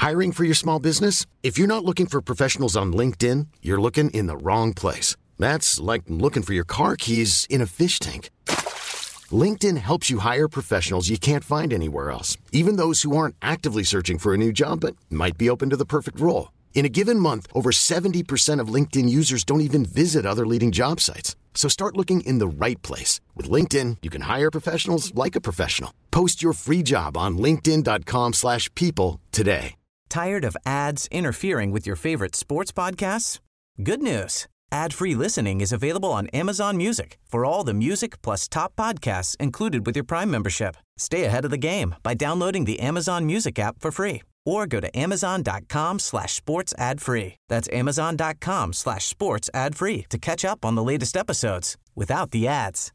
Hiring for your small business? If you're not looking for professionals on LinkedIn, you're looking in the wrong place. That's like looking for your car keys in a fish tank. LinkedIn helps you hire professionals you can't find anywhere else, even those who aren't actively searching for a new job but might be open to the perfect role. In a given month, over 70% of LinkedIn users don't even visit other leading job sites. So start looking in the right place. With LinkedIn, you can hire professionals like a professional. Post your free job on linkedin.com/people today. Tired of ads interfering with your favorite sports podcasts? Good news. Ad-free listening is available on Amazon Music for all the music plus top podcasts included with your Prime membership. Stay ahead of the game by downloading the Amazon Music app for free or go to amazon.com/sports ad free. That's amazon.com/sports ad free to catch up on the latest episodes without the ads.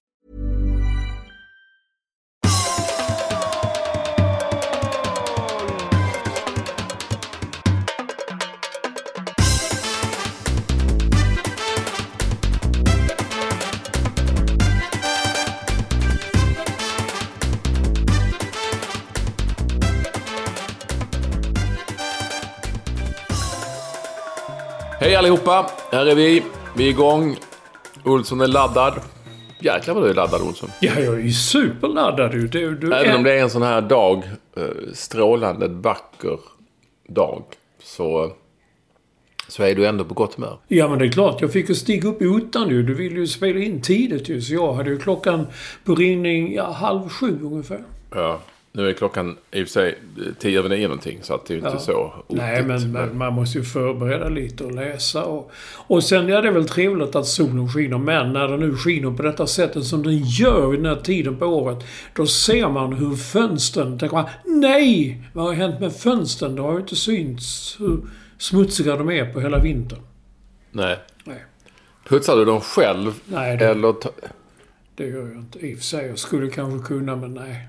Hej allihopa, här är vi är igång. Olsson är laddad. Jäklar vad du är laddad, Olsson. Ja, jag är ju superladdad. Även om det är en sån här dag, strålande, vacker dag, så är du ändå på gott humör. Ja, men det är klart. Jag fick ju stiga upp i ottan nu. Du ville ju spela in tidigt ju. Så jag hade ju klockan på ringning 6:30 ungefär. Ja, nu är klockan i och för sig 10:09 någonting, så att det är ju inte så otäckt. Nej, men man måste ju förbereda lite och läsa. Och sen är det väl trevligt att solen skiner. Men när den nu skiner på detta sättet som den gör i den här tiden på året, då ser man hur fönstren... Tänker man, nej! Vad har hänt med fönstren? Det har ju inte synts hur smutsiga de är på hela vintern. Nej. Putsar du dem själv? Nej, det gör jag inte. I och för sig, jag skulle kanske kunna, men nej.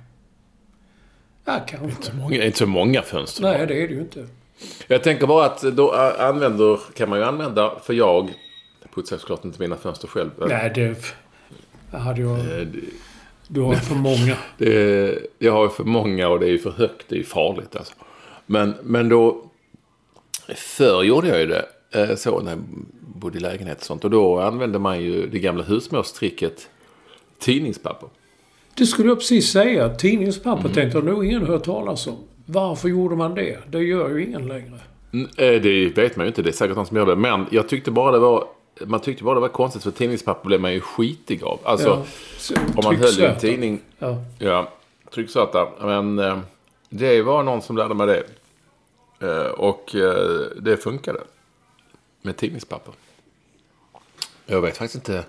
Ja, kanske. Inte så många fönster. Nej, det är det ju inte. Jag tänker bara att då kan man ju använda, för jag putsar såklart inte mina fönster själv. Nej, det hade jag... Du har för många. Jag har för många och det är ju för högt, det är ju farligt alltså. Men då, förr gjorde jag ju det så när jag bodde i lägenhet och sånt. Och då använde man ju det gamla husmorstricket tidningspapper. Det skulle jag precis säga. Tidningspapper tänkte jag nog ingen hört talas om. Varför gjorde man det? Det gör ju ingen längre. Det vet man ju inte. Det är säkert någon som gör det. Men jag tyckte bara det var konstigt, för tidningspapper blev man ju skitig av. Alltså, om man höll en tidning... Ja, trycksöta. Men det var någon som lärde mig det. Och det funkade. Med tidningspapper. Jag vet faktiskt inte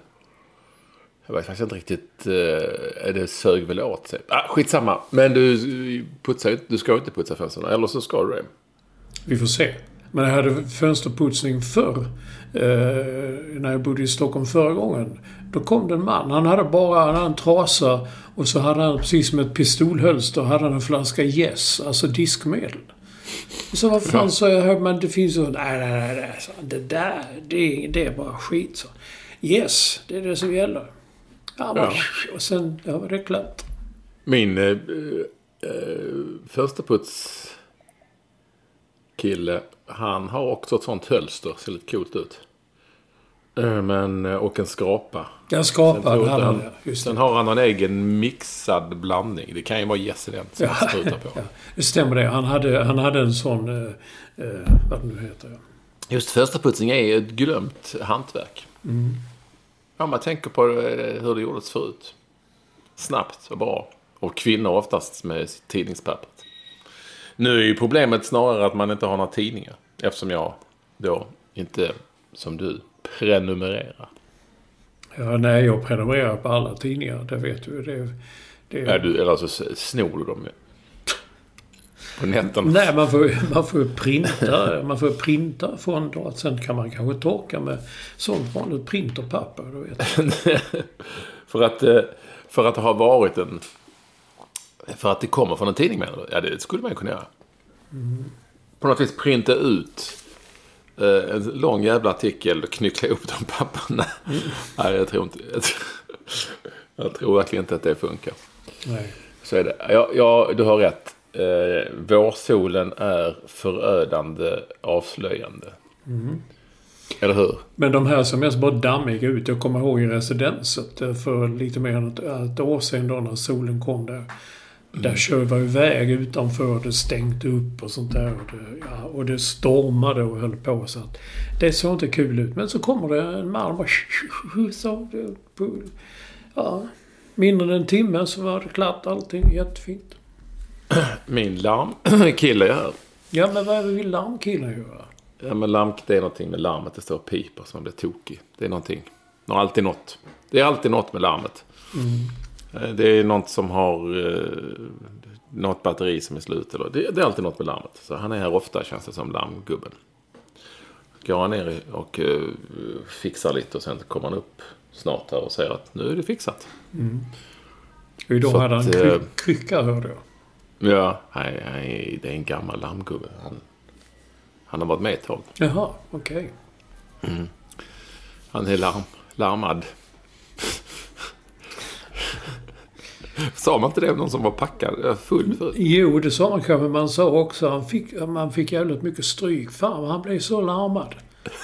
riktigt. Det sög väl åt sig. Skitsamma. Men du ska inte putsa fönsterna. Eller så ska du det. Vi får se. Men jag hade fönsterputsning förr. När jag bodde i Stockholm förra gången. Då kom det en man. Han hade en trasa. Och så hade han precis som ett pistolhölster. Hade han en flaska Yes. Alltså diskmedel. Så vad fan sa jag? Men det finns så... Nej. Det där. Det är bara skit. Så. Yes. Det är det som gäller. Ja. Och sen var det klart. Min fönsterputskille, han har också ett sånt hölster. Ser lite coolt ut. Och en skrapa. En skrapa. Sen har han en egen mixad blandning. Det kan ju vara jässelent som han sprutar på. Ja, det stämmer det. Han hade en sån... vad det nu heter. Just fönsterputsning är ett glömt hantverk. Mm. Ja, man tänker på hur det gjordes förut. Snabbt och bra. Och kvinnor oftast med tidningspappret. Nu är ju problemet snarare att man inte har några tidningar. Eftersom jag då inte, som du, prenumererar. Ja, nej, jag prenumererar på alla tidningar. Det vet du. Eller så snor du dem på nätterna. Nej, man får printa från då. Sen kan man kanske torka med sånt vanligt printerpapper. Du vet. för att det har varit för att det kommer från en tidning med det. Ja, det skulle man ju kunna göra. Mm. På något vis printa ut en lång jävla artikel och knyckla upp de papperna. Nej, jag tror inte. Jag tror verkligen inte att det funkar. Nej. Så är det. Du har rätt. vårsolen är förödande avslöjande. Eller hur? Men de här som mest bara dammiga ut. Jag kommer ihåg i residenset för lite mer än ett år sedan då när solen kom där. Där kör vi iväg utanför, det stängt upp och sånt där. Och det stormade och höll på så att det såg inte kul ut. Men så kommer det en man och bara mindre än en timme så var det klart allting jättefint. Min larmkille är här. Ja, men vad vill larmkillen göra? Ja, men det är någonting med larmet. Det står piper som man blir tokig. Det är någonting. Det är alltid något. Det är alltid något med larmet. Det är något som har något batteri som är slut. Eller, det är alltid något med larmet. Så han är här ofta, känns det som larmgubben. Går han ner och fixar lite och sen kommer han upp snart här och säger att nu är det fixat. Och idag hade han krycka, hörde jag. Ja, nej, det är en gammal larmgubbe. Han har varit med ett tag. Jaha, okej. Han är larmad. Sa man inte det om någon som var packad? Full. Jo, det sa man kanske. Man sa också man fick jävligt mycket stryk. Fan, han blev så larmad.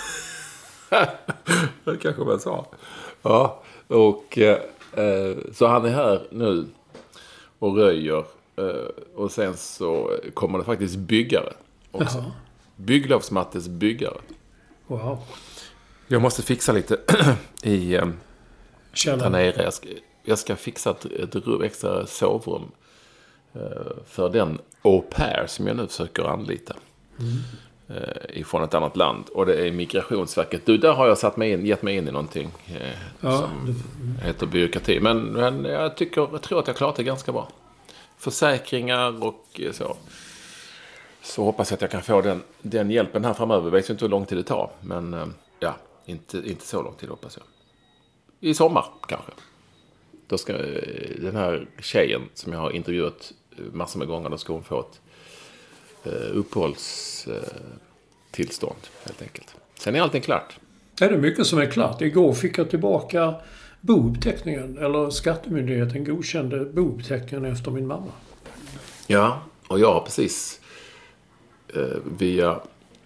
Det kanske man sa. Ja, och så han är här nu och röjer. Och sen så kommer det faktiskt byggare också. Jaha. Bygglovsmattes byggare. Wow. Jag måste fixa lite i där nere. Jag ska fixa ett extra sovrum för den au pair som jag nu försöker anlita ifrån ett annat land. Och det är Migrationsverket. Där har jag gett mig in i någonting som heter byråkrati. Men jag tror att jag klarat det ganska bra. Försäkringar och så. Så hoppas jag att jag kan få den hjälpen här framöver. Jag vet inte hur lång tid det tar. Men inte så lång tid hoppas jag. I sommar kanske. Då ska den här tjejen som jag har intervjuat massor med gånger, då ska hon få ett uppehållstillstånd helt enkelt. Sen är allting klart. Är det mycket som är klart? Igår fick jag tillbaka bouppteckningen, eller skattemyndigheten godkände bouppteckningen efter min mamma. Ja, och jag har precis via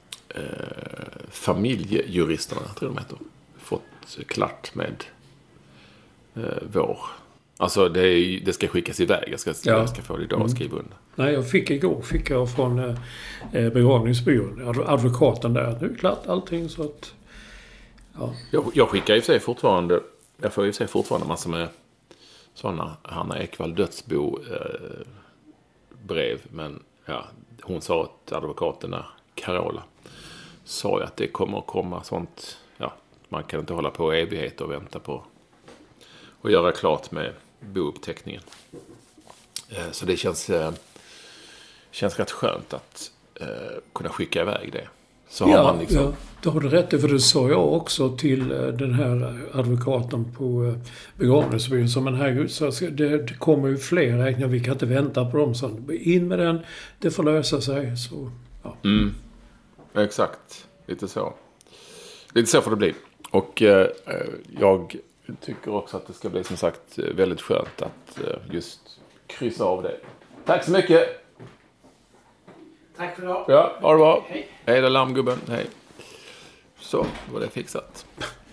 familjejuristerna, tror jag de heter, fått klart med vår. Alltså det ska skickas iväg. Jag ska få det idag och skriva under. Nej, jag fick från begravningsbyrån, advokaten där. Nu är klart allting så att Jag skickar i sig fortfarande. Jag får ju se fortfarande massor med sådana Hanna Ekvall dödsbo brev, men hon sa att advokaterna Carola sa ju att det kommer att komma sånt. Man kan inte hålla på evighet och vänta på och göra klart med bouppteckningen. Så det känns rätt skönt att kunna skicka iväg det. Så har man liksom... Ja, då har du rätt. För det sa jag också till den här advokaten på begravningsbyrån. Som en herregud, så det kommer ju fler räkningar. Vi kan inte vänta på dem. Så in med den, det får lösa sig. Så, ja. Exakt. Lite så får det bli. Och jag tycker också att det ska bli som sagt väldigt skönt att just kryssa av det. Tack så mycket! Tack för idag. Ja, ha det bra. Hej då larmgubben. Hej. Så, då var det fixat.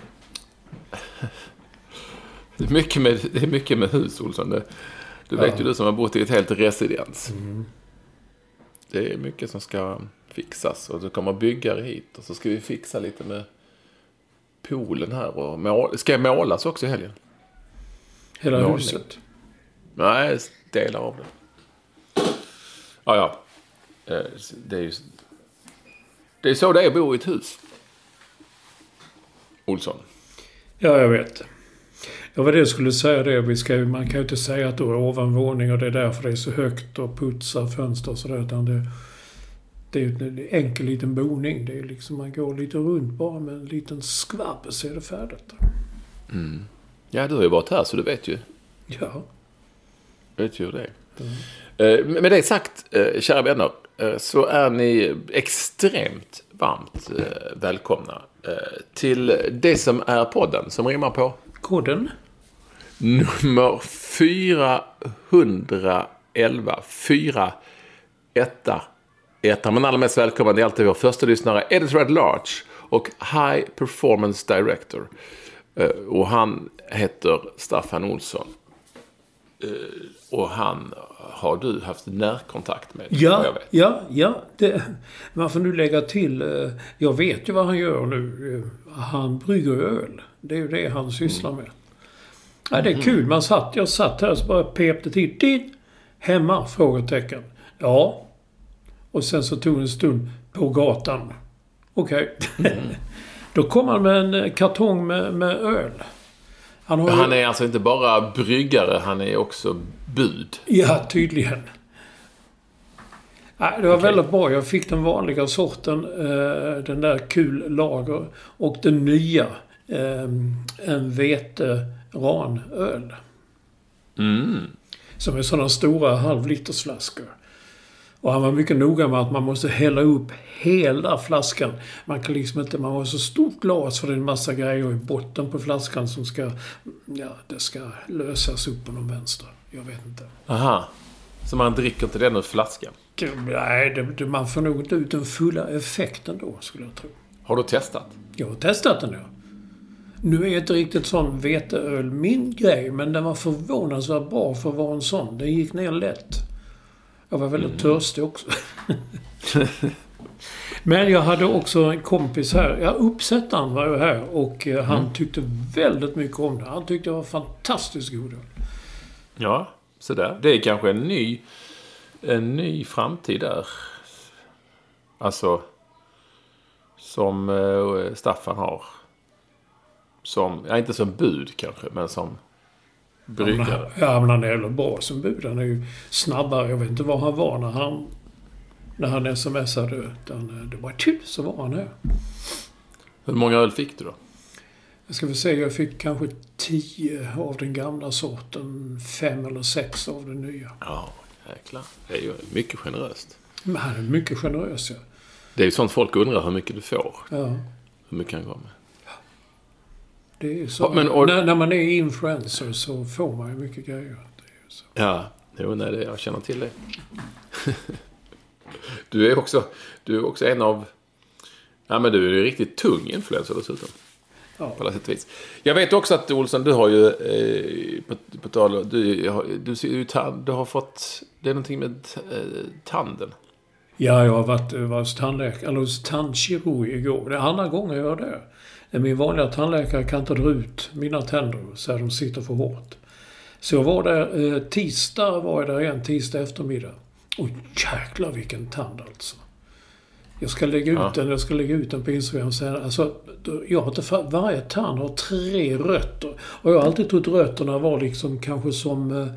Det är mycket med hus, Olsson. Du vet ju du som har bott i ett helt residens. Det är mycket som ska fixas. Och så kommer byggare hit. Och så ska vi fixa lite med poolen här. Och ska jag målas också i helgen? Hela huset? Nej, delar av det. Ja. Det är så det är att bo i ett hus. Olsson. Ja, jag vet. Ja, vad det skulle säga det. Man kan ju inte säga att det är ovanvåning och det är därför det är så högt och putsar fönster och sådär. Utan det är en enkel liten boning. Det är liksom, man går lite runt bara med en liten skvabb så är det färdigt. Ja, du har ju varit här så du vet ju. Ja. Vet ju hur det är. Med det sagt, kära vänner, så är ni extremt varmt välkomna till det som är podden som rimmar på koden nummer 411. etta. Men allra mest välkommen är alltid vår första lyssnare, Editor at Large och High Performance Director. Och han heter Staffan Olsson. Och han har du haft närkontakt med? Ja. Man får nu lägga till, jag vet ju vad han gör nu. Han brygger öl. Det är ju det han sysslar med. Ja, det är kul. Jag satt här och bara pepte till. Hemma? Frågetecken. Ja. Och sen så tog en stund på gatan. Okej. Då kom han med en kartong med öl. Han är alltså inte bara bryggare, han är också bud. Ja, tydligen. Det var väldigt bra. Jag fick den vanliga sorten, den där kul lager. Och den nya, en veteranöl. Som är sådana stora halvlitersflaskor. Och han var mycket noga med att man måste hälla upp hela flaskan. Man kan liksom inte, man har så stort glas för det är en massa grejer i botten på flaskan som ska, det ska lösas upp på någon vänster. Jag vet inte. Aha. Så man dricker inte den ur flaskan? Nej, man får nog inte ut den fulla effekten då, skulle jag tro. Har du testat? Jag har testat den, ja. Nu är inte riktigt sån veteöl min grej, men den var förvånansvärt bra för att vara en sån. Den gick ner lätt. Jag var väldigt törstig också. Men jag hade också en kompis här. Uppsättaren var ju här och han tyckte väldigt mycket om det. Han tyckte det var fantastiskt god. Ja, så där. Det är kanske en ny framtid där. Alltså som Staffan har. Inte som bud kanske, men som bryggare. Ja, men han är jävla bra som bud. Han är ju snabbare. Jag vet inte var han var när han smsade. Utan det var så var han här. Hur många öl fick du då? Jag ska väl säga jag fick kanske 10 av den gamla sorten. 5 eller 6 av den nya. Ja, jäklar. Det är ju mycket generöst. Men han är mycket generös, ja. Det är ju sånt folk undrar hur mycket du får. Ja. Hur mycket han går med. Det är ju så. När man är influencer så får man ju mycket grejer. Det är ju så. Ja, jag känner till det. Du är också en av... Ja, men du är ju riktigt tung influencer dessutom. Ja. På alla sätt och vis. Jag vet också att Olsson, du har ju... på tal, du har fått... Det är någonting med tanden. Ja, jag har varit hos tandläkare, eller hos tandkirurg igår. Det är andra gången jag gör det. Min vanliga tandläkare kan inte dra ut mina tänder så de sitter för hårt. Så jag var där tisdag eftermiddag. Och jäklar vilken tand alltså. Jag ska lägga ut den på Instagram sen. Alltså, varje tand har 3 rötter. Och jag har alltid trott rötterna var liksom kanske som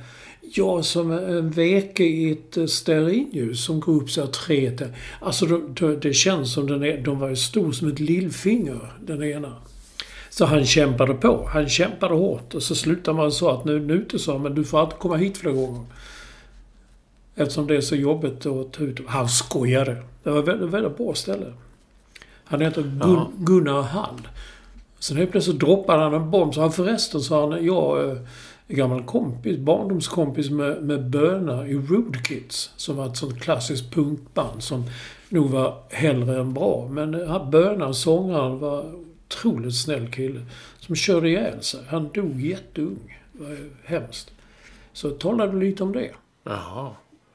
en veke i ett stearinljus som går upp så här 3. Alltså det känns som de var ju stor som ett lillfinger, den ena. Så han kämpade på. Han kämpade hårt. Och så slutade man så att nu sa men du får alltid komma hit flera gånger. Eftersom det är så jobbigt att ta ut. Han skojade. Det var väldigt, väldigt bra ställe. Han heter Gunnar Hall. Sen helt plötsligt droppade han en bomb. Så han förresten sa han, en gammal barndomskompis med Böna i Rude Kids. Som var ett sånt klassiskt punkband som nog var hellre än bra. Men Böna, sångaren, var otroligt snäll kille. Som körde ihjäl sig. Han dog jätteung. Det var hemskt. Så talade lite om det. Jaha.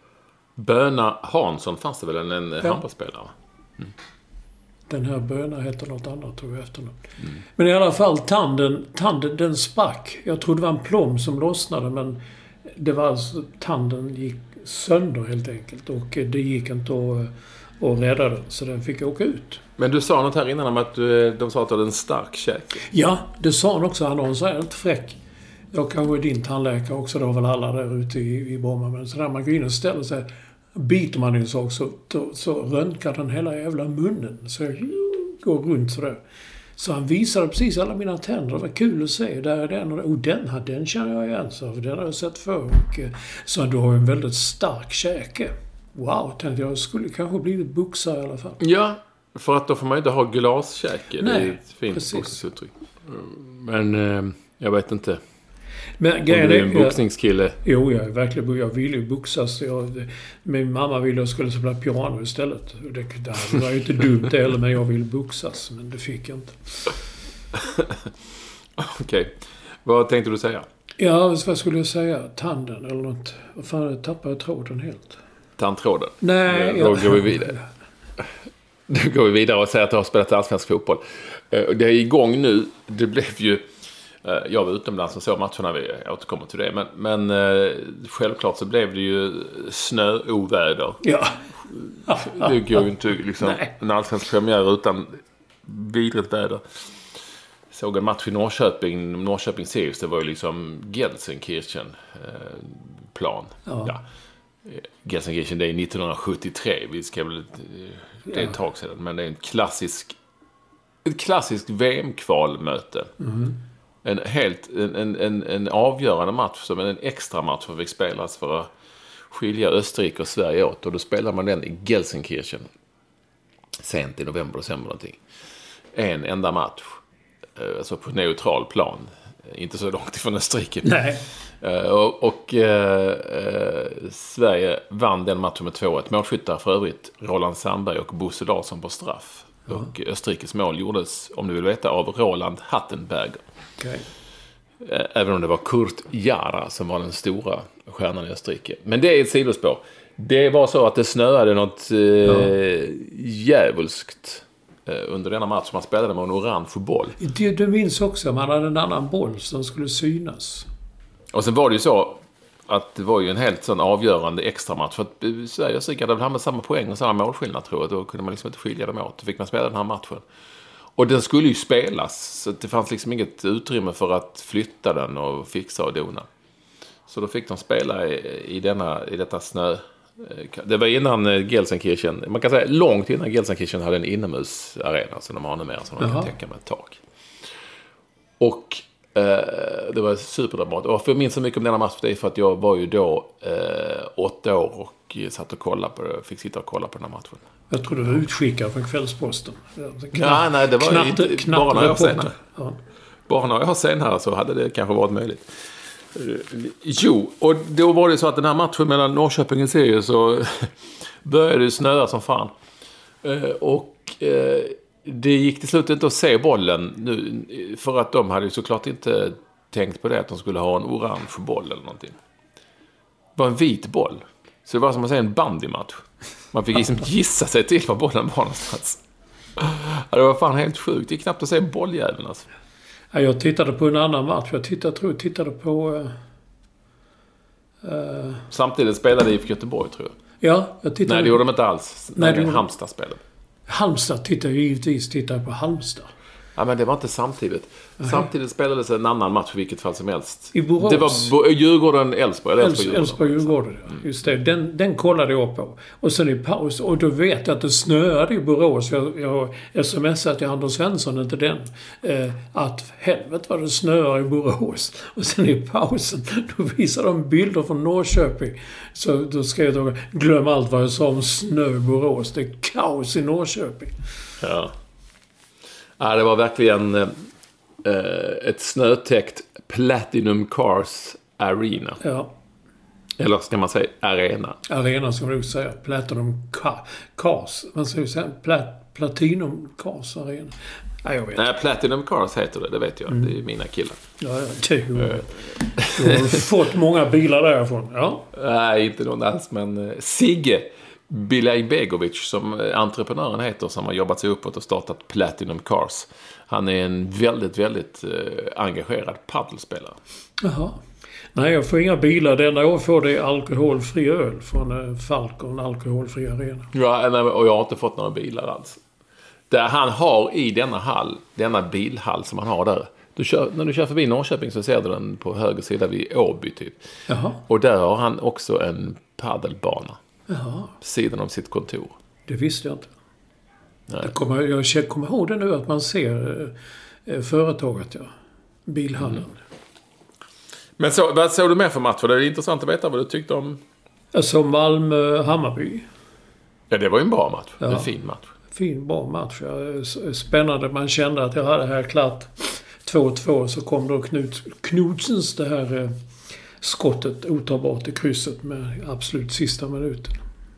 Böna Hansson fanns det väl en handbollsspelare? Mm. Den här Böna heter något annat, tror jag, efternamn. Men i alla fall, tanden den sprack. Jag trodde det var en plomb som lossnade, men det var alltså, tanden gick sönder helt enkelt. Och det gick inte att rädda den, så den fick åka ut. Men du sa något här innan om att de sa att du hade en stark käke. Ja, det sa han också. Han var så här lite fräck. Jag kanske är din tandläkare också, då väl alla där ute i Bromma. Men så där man går in och ställer sig, biter man i en sak så röntgar den hela jävla munnen. Så jag går runt sådär. Så han visade precis alla mina tänder. Det var kul att se. Där är den och den känner jag igen. Så den har jag sett förr. Så du har en väldigt stark käke. Wow, tänkte jag skulle kanske blivit boxare i alla fall. Ja, för att då får man inte ha glaskäke. Nej, det är ett fint boxningsuttryck. Men jag vet inte. Men du är en boxningskille. Jo, jag är verkligen. Jag ville ju boxas. Min mamma ville att jag skulle spela piano istället. Det var ju inte dumt heller, men jag ville boxas. Men det fick jag inte. Okej. Vad tänkte du säga? Ja, vad skulle jag säga? Tanden eller något. Vad fan, jag tappade tråden helt. Tandtråden? Nej. Då går vi vidare. Då går vi vidare och säger att du har spelat allsvensk fotboll. Det är igång nu. Det blev ju... Jag var utomlands och så matcherna, vi återkommer till det. Men självklart så blev det ju snöoväder. Ja. Det går ju inte liksom en allsvensk premiär utan vidrigt väder. Såg en match i Norrköping Sirius. Det var ju liksom Gelsenkirchen plan. Ja. Gelsenkirchen, det är 1973. Det är ett tag sedan. Men det är ett klassiskt VM-kvalmöte. En avgörande match som en extra match som fick spelas för att skilja Österrike och Sverige åt. Och då spelar man den i Gelsenkirchen sent i november, december någonting. En enda match. Alltså på neutral plan. Inte så långt ifrån Österrike. Nej. Sverige vann den matchen med 2-1. Målskyttar för övrigt Roland Sandberg och Bosse Larsson på straff. Och Österrikes mål gjordes, om du vill veta, av Roland Hattenberger. Okay. Även om det var Kurt Jara som var den stora stjärnan i Österrike. Men det är ett sidospår. Det var så att det snöade något djävulskt under denna match. Man spelade med en orange boll. Du minns också, man hade en annan boll som skulle synas. Och sen var det ju så att det var ju en helt sån avgörande extra match. För att Sverige och Österrike hade väl hamnat samma poäng och samma målskillnad, tror jag. Då kunde man liksom inte skilja dem åt. Då fick man spela den här matchen. Och den skulle ju spelas. Så det fanns liksom inget utrymme för att flytta den och fixa och dona. Så då fick de spela i detta snö. Det var innan Gelsenkirchen. Man kan säga långt innan Gelsenkirchen hade en inomhusarena. Så de har numera som de kan tänka med ett tak. Och det var superdramat. Och för jag minns så mycket om denna match för det är för att jag var ju då 8 år och satt och kollade på det. Fick sitta och kolla på den här matchen. Jag tror du var utskickad från Kvällsposten. Nej, det var inte bara några år senare. Ja. Bara några år senare så hade det kanske varit möjligt. Jo, och då var det så att den här matchen mellan Norrköping och Sirius så började det snöa som fan. Det gick till slut inte att se bollen nu, för att de hade ju såklart inte tänkt på det att de skulle ha en orange boll eller någonting. Det var en vit boll. Så det var som att säga en bandymatch. Man fick liksom gissa sig till var bollen var någonstans. Det var fan helt sjukt. Det är knappt att se bolljäveln alltså. Jag tittade på en annan match. Jag tittade på... Samtidigt spelade IFK Göteborg, tror jag. Ja, jag tittade... Nej, det gjorde de inte alls. Nej, Halmstad spelade. Halmstad tittade på Halmstad. Ja, men det var inte samtidigt. Nej. Samtidigt spelades en annan match i vilket fall som helst. I Borås. Det var Djurgården-Elfsborg. Elfsborg-Djurgården, ja. Just det. Den kollade jag på. Och sen i paus. Och då vet jag att det snöade i Borås. Jag smsade till Anders Svensson, inte den. Att helvete vad det snöar i Borås. Och sen i pausen, då visade de bilder från Norrköping. Så då skrev jag, glöm allt vad jag sa om snö i Borås. Det är kaos i Norrköping. Ja. Ja, det var verkligen ett snötäckt Platinum Cars Arena. Ja. Eller ska man säga arena? Arena ska man nog säga. Platinum Cars. Man ska ju säga Platinum Cars Arena. Ja, jag vet. Nej, Platinum Cars heter det vet jag. Det är mina killar. Ja, du har fått många bilar därifrån. Ja. Nej, inte någon alls, men Sigge Bilajbegovic, som entreprenören heter, som har jobbat sig uppåt och startat Platinum Cars. Han är en väldigt, väldigt engagerad paddelspelare. Jaha. Nej, jag får inga bilar. Det enda jag får det är alkoholfri öl från Falcon, alkoholfri arena. Ja, och jag har inte fått några bilar alls. Där han har i denna bilhall som han har där. När du kör förbi Norrköping så ser du den på höger sida vid Åby typ. Jaha. Och där har han också en paddelbana. Jaha. Sidan om sitt kontor. Det visste jag inte. Jag kommer ihåg det nu att man ser företaget, ja. Bilhallen. Men vad såg du med för match? Det är intressant att veta vad du tyckte om. Jag såg Malmö-Hammarby. Ja, det var ju en bra match. Ja. En fin match. Bra match. Ja. Spännande. Man kände att jag hade här klart 2-2 så kom då Knutsens det här skottet otagbart i krysset med absolut sista minuten.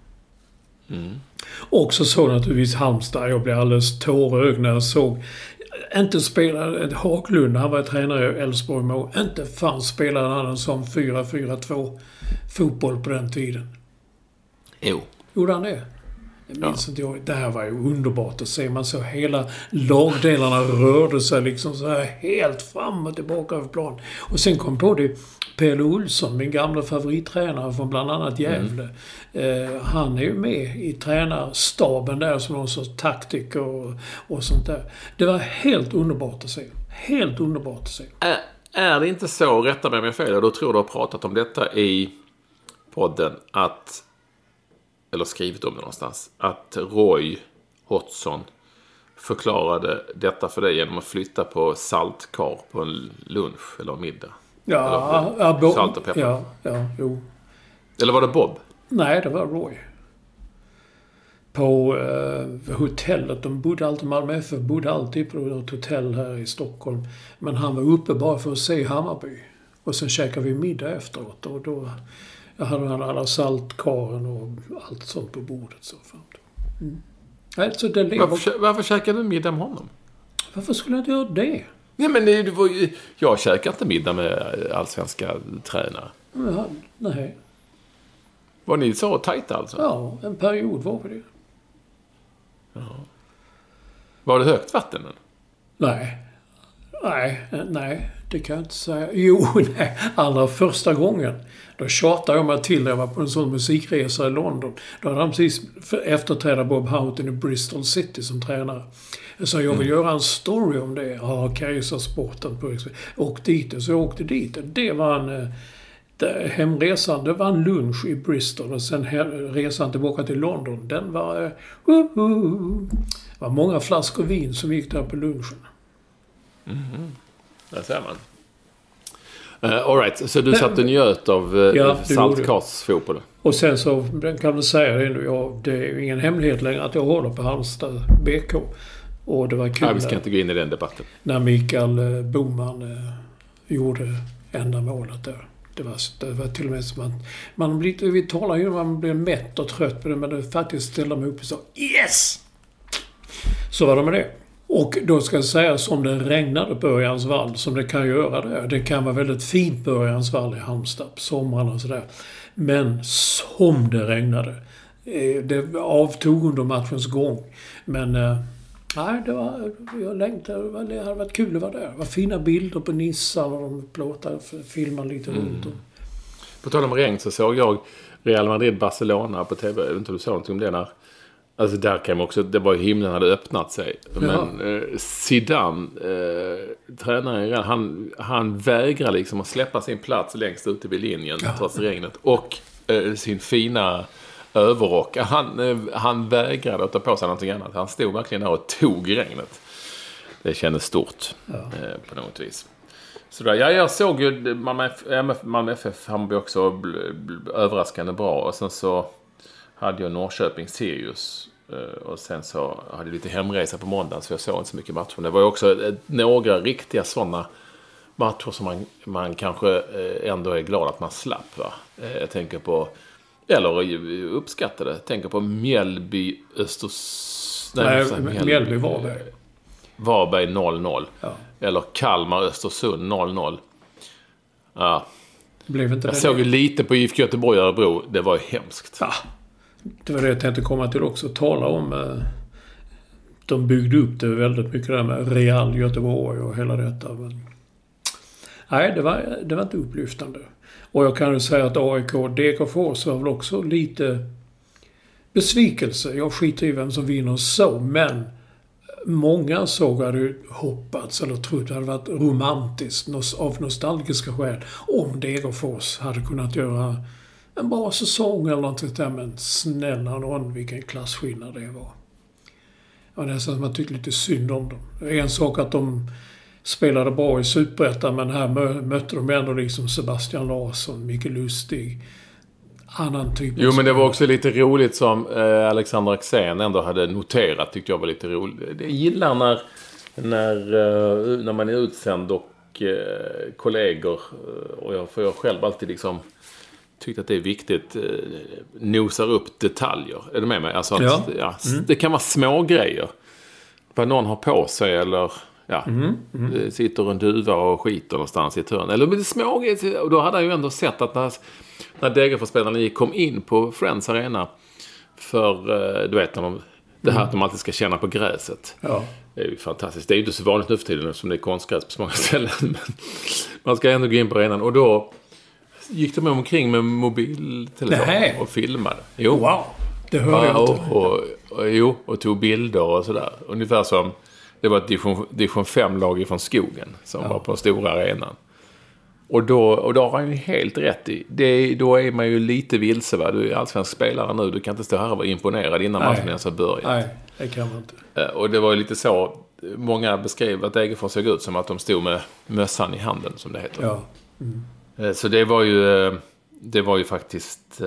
Och så såg naturligtvis Halmstad. Jag blev alldeles tårögd när jag såg inte spelade Haglund, han var tränare i Elfsborg mål. Inte fanns spelade han som 4-4-2 fotboll på den tiden. Jo. Gjorde han det? Inte jag. Det här var ju underbart att se. Man så hela lagdelarna rörde sig liksom så här helt fram och tillbaka över plan. Och sen kom på det Pelle Olsson, min gamla favorittränare från bland annat Gävle. Han är ju med i tränarstaben där som någon sorts taktiker och sånt där. Det var helt underbart att se. Helt underbart att se. Är det inte så, rätta mig om jag fel, och då tror du har pratat om detta i podden att, eller skrivit om det någonstans, att Roy Hodgson förklarade detta för dig genom att flytta på saltkar på en lunch eller en middag. Ja, salt och peppar. Ja, jo. Eller var det Bob? Nej, det var Roy. På hotellet. De bodde alltid, Malmö FF bodde alltid på ett hotell här i Stockholm. Men han var uppe bara för att se Hammarby. Och sen käkade vi middag efteråt. Och då hade han alla saltkaren och allt sånt på bordet. Så alltså, det varför käkade du middag med honom? Varför skulle jag inte göra det? Nej, men jag käkar inte middag med allsvenska tränare. Ja, nej. Var ni så tajta alltså? Ja, en period var vi det. Ja. Var det högt vatten? Nej, det kan jag inte säga. Jo, nej. Allra första gången. Då tjatade jag mig till när jag var på en sån musikresa i London. Då hade han precis efterträdat Bob Houghton i Bristol City som tränare. Så jag vill göra en story om det. Ja, Kaisersporten på åk dit. Så jag åkte dit. Det var en hemresan. Det var en lunch i Bristol. Och sen resan tillbaka till London. Den var... Det var många flaskor vin som gick där på lunchen. Där ser man. All right, så du satt och njöt av saltkarsfotboll. Och sen så kan man säga det ändå, det är ju ingen hemlighet längre att jag håller på Halmstad BK. Och det var kul. Vi ska inte gå in i den debatten. När Mikael Boman gjorde enda målet där. Det var till och med som att vi talar ju om att man blir mätt och trött på det, men det faktiskt ställde mig upp och sa yes! Så var det med det. Och då ska jag säga som det regnade på Örjansvall, som det kan göra där. Det kan vara väldigt fint på Örjansvall i Halmstad på somrarna och sådär. Men som det regnade. Det avtog under matchens gång. Men nej, jag längtade. Det hade varit kul att vara där. Det var fina bilder på Nissan och de plåtade, filmade lite runt. På tal om regn så såg jag Real Madrid-Barcelona på TV. Jag vet inte om du såg någonting om det när... Alltså där kan man också, det var ju himlen hade öppnat sig. Men Zidane, tränaren, han vägrar liksom att släppa sin plats längst ute vid linjen trots regnet. Och sin fina överrock. Han vägrade att ta på sig någonting annat. Han stod verkligen där och tog regnet. Det kändes stort på något vis. Så där, jag såg ju Malmö FF Hammarby också överraskande bra. Och sen så hade jag Norrköping Sirius och sen så hade jag lite hemresa på måndagen så jag såg inte så mycket matcher. Det var ju också några riktiga sådana matcher som man kanske ändå är glad att man slapp. Va? Jag tänker på, eller uppskattade, jag tänker på Mjällby Mjällby Varberg. Varberg 0-0. Ja. Eller Kalmar Östersund 0-0. Ja. Jag såg ju lite på IFK Göteborg och Örebro. Det var ju hemskt. Ja. Det var det jag tänkte komma till också. Tala om... De byggde upp det väldigt mycket där med Real Göteborg och hela detta. Men, nej, det var inte upplyftande. Och jag kan ju säga att AIK Degerfors var väl också lite besvikelse. Jag skiter i vem som vinner så, men många såg hade hoppats eller trott att det hade varit romantiskt av nostalgiska skäl om Degerfors hade kunnat göra en bra säsong eller något där, men snälla någon, vilken klasskillnad det var. Ja, nästan som man tyckte lite synd om dem. Det är en sak att de spelade bra i Superettan, men här mötte de ändå liksom Sebastian Larsson, Micke Lustig, annan typ. Jo, men det var också lite roligt som Alexander Axén ändå hade noterat, tyckte jag var lite roligt. Jag gillar när när man är utsänd och kollegor, och jag själv alltid liksom tyckt att det är viktigt, nosar upp detaljer. Är du med mig? Alltså att, det kan vara små grejer. Vad någon har på sig eller det sitter en duva och skiter någonstans i ett hörn. Eller med små grejer. Och då hade jag ju ändå sett att när Degerfors-spelarna kom in på Friends Arena för, du vet, det här att de alltid ska känna på gräset. Ja. Det är ju fantastiskt. Det är ju inte så vanligt nu för tiden som det är konstgräs på så många ställen. Men man ska ändå gå in på arenan. Och då gick de omkring med mobiltelefon och filmade. Jo. Wow, det hörde jag inte. Och tog bilder och sådär. Ungefär som det var ett division 5-lag från skogen som var på stora arenan. Och då har han ju helt rätt i. Då är man ju lite vilse, va? Du är allsvensk spelare nu. Du kan inte stå här och vara imponerad innan matchen ens har börjat. Nej, det kan man inte. Och det var ju lite så. Många beskrev att Degerfors såg ut som att de stod med mössan i handen, som det heter. Ja. Så det var ju faktiskt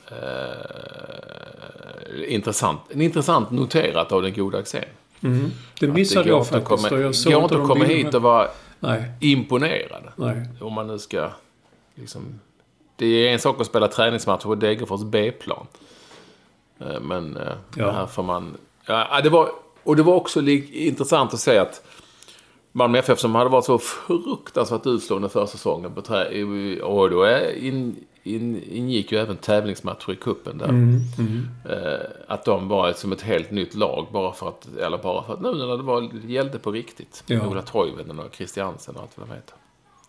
intressant noterat av den goda Axén. Det missade jag faktiskt. Det går inte att komma hit och vara imponerad. Nej. Om man nu ska liksom, det är en sak att spela träningsmatch på Degerfors B-plan. Men här får man det var också intressant att se att Malmö FF, som hade varit så fruktansvärt utslående för säsongen och då ingick ju även tävlingsmatcher i kuppen där. Att de var som ett helt nytt lag bara för att nu när det gällde på riktigt. Ola Toivonen och Christiansen och allt vad de heter.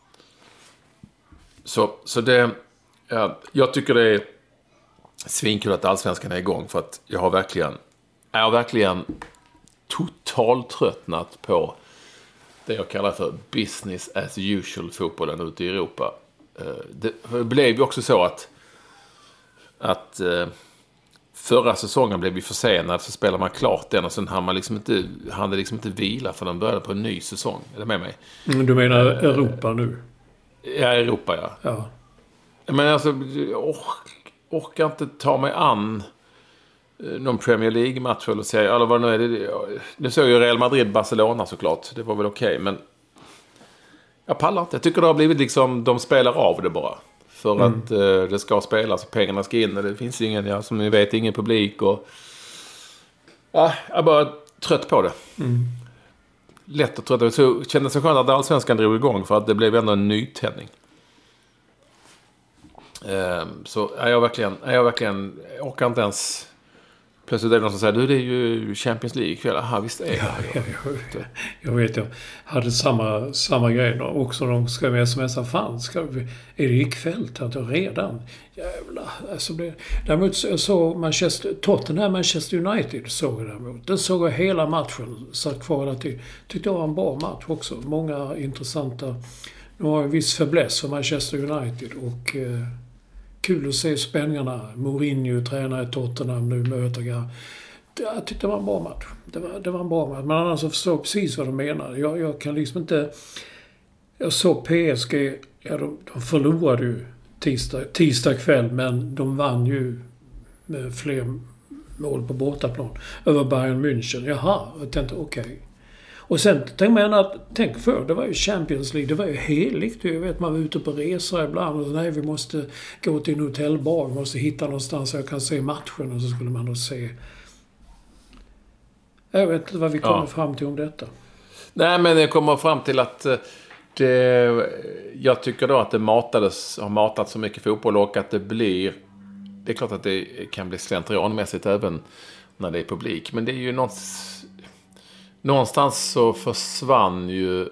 Så det jag tycker det är svinkul att allsvenskan är igång, för att jag har verkligen totalt tröttnat på det jag kallar för business as usual fotbollen ute i Europa. Det blev ju också så att förra säsongen blev vi försenad, så spelar man klart den och sen hann det inte vila för de började på en ny säsong. Är det med mig? Du menar Europa nu? Ja, Europa, ja. Men alltså, orkar inte ta mig an någon Premier League-match eller säga, eller vad nu är det. Nu såg ju Real Madrid-Barcelona såklart. Det var väl okej, men jag pallar inte. Jag tycker det har blivit liksom, de spelar av det bara. För att det ska spelas och pengarna ska in och det finns ingen, som ni vet, ingen publik och jag är bara trött på det. Lätt och trött. Så kändes så skönt att allsvenskan drog igång, för att det blev ändå en nytändning. Så jag verkligen orkar inte ens. Plötsligt är det någon som säger, det är ju Champions League ikväll. Aha, visst är det. Jag vet, jag hade samma grej också. De skrev med smsa, fan, är det ikväll? Redan? Jävlar. Alltså däremot så Tottenham Manchester United såg jag däremot. Den såg jag hela matchen. Satt kvar där till. Tyckte det var en bra match också. Många intressanta. Nu har en viss fäbless för Manchester United och kul att se spänningarna. Mourinho tränar i Tottenham nu med Öttergård. Jag tyckte det var en bra match. Det var en bra match. Men annars så förstår jag precis vad de menar. Jag kan liksom inte. Jag såg PSG. De förlorade ju tisdag kväll, men de vann ju med fler mål på bortaplan över Bayern München. Jaha, jag tänkte okej. Och sen tänk för, det var ju Champions League, det var ju heligt. Jag vet, man var ute på resor ibland och nej, vi måste gå till en hotellbar, vi måste hitta någonstans så jag kan se matchen, och så skulle man då se. Jag vet inte vad vi kommer fram till om detta. Nej, men jag kommer fram till att jag tycker då att det har matats så mycket fotboll, och att det är klart att det kan bli slentrianmässigt även när det är publik, men det är ju någonstans så försvann ju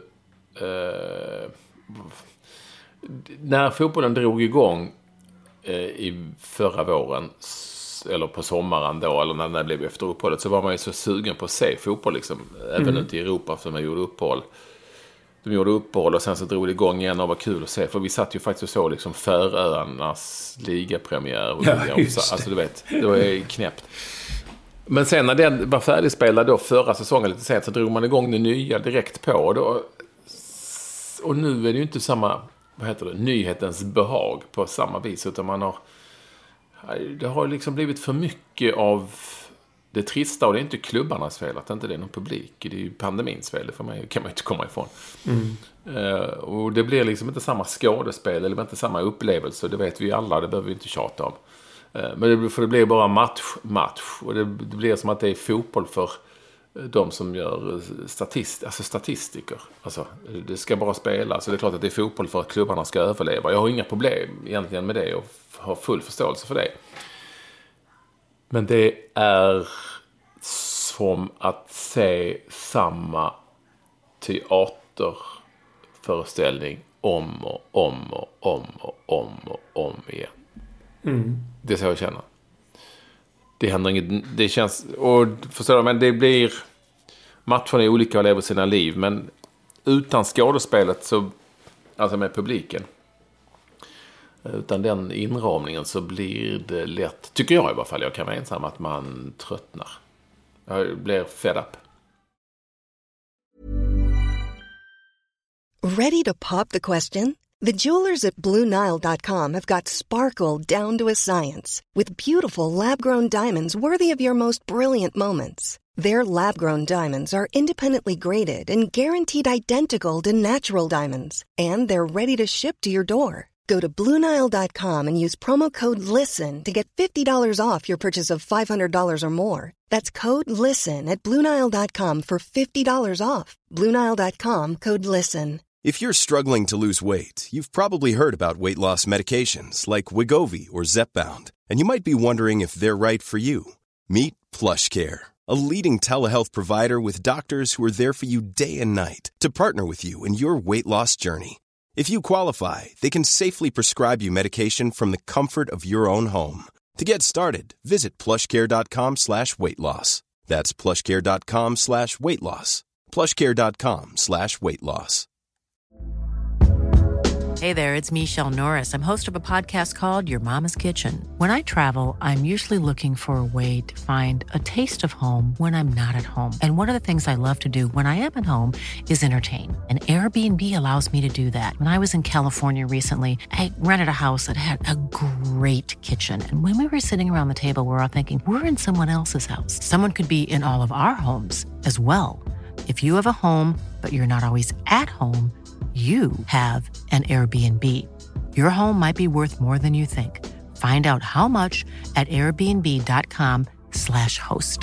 när fotbollen drog igång i förra våren eller på sommaren då, eller när det blev efter uppehållet, så var man ju så sugen på att se fotboll liksom, även ute i Europa, för man gjorde uppehåll. De gjorde uppehåll och sen så drog det igång igen och var kul att se, för vi satt ju faktiskt och så liksom Färöarnas ligapremiär. Alltså du vet, det var knäppt. Men sen när den var färdigspelad då förra säsongen lite sent, så drog man igång det nya direkt på. Och nu är det ju inte samma, nyhetens behag på samma vis, utan det har liksom blivit för mycket av Det är trista och det är inte klubbarnas fel att inte det är någon publik. Det är ju pandemins fel, det kan man inte komma ifrån. Och det blir liksom inte samma skådespel eller inte samma upplevelse. Det vet vi alla, det behöver vi inte tjata om. Men det blir bara match. Och det blir som att det är fotboll för de som gör statistiker. Alltså, det ska bara spela. Så det är klart att det är fotboll för att klubbarna ska överleva. Jag har inga problem egentligen med det och har full förståelse för det. Men det är som att se samma teaterföreställning om igen. Det är så jag känner. Det händer inget, det känns, och förstår du, men det blir, matcherna är olika och lever sina liv, men utan skådespelet så, alltså med publiken, utan den inramningen så blir det lätt, tycker jag i alla fall, jag kan vara ensam, att man tröttnar. Jag blir fed up. Ready to pop the question? The jewelers at BlueNile.com have got sparkle down to a science with beautiful lab-grown diamonds worthy of your most brilliant moments. Their lab-grown diamonds are independently graded and guaranteed identical to natural diamonds, and they're ready to ship to your door. Go to BlueNile.com and use promo code LISTEN to get $50 off your purchase of $500 or more. That's code LISTEN at BlueNile.com for $50 off. BlueNile.com, code LISTEN. If you're struggling to lose weight, you've probably heard about weight loss medications like Wegovy or Zepbound, and you might be wondering if they're right for you. Meet PlushCare, a leading telehealth provider with doctors who are there for you day and night to partner with you in your weight loss journey. If you qualify, they can safely prescribe you medication from the comfort of your own home. To get started, visit plushcare.com/weightloss. That's plushcare.com/weightloss. plushcare.com/weightloss. Hey there, it's Michelle Norris. I'm host of a podcast called Your Mama's Kitchen. When I travel, I'm usually looking for a way to find a taste of home when I'm not at home. And one of the things I love to do when I am at home is entertain. And Airbnb allows me to do that. When I was in California recently, I rented a house that had a great kitchen. And when we were sitting around the table, we were all thinking, we're in someone else's house. Someone could be in all of our homes as well. If you have a home, but you're not always at home, you have an Airbnb. Your home might be worth more than you think. Find out how much at airbnb.com/host.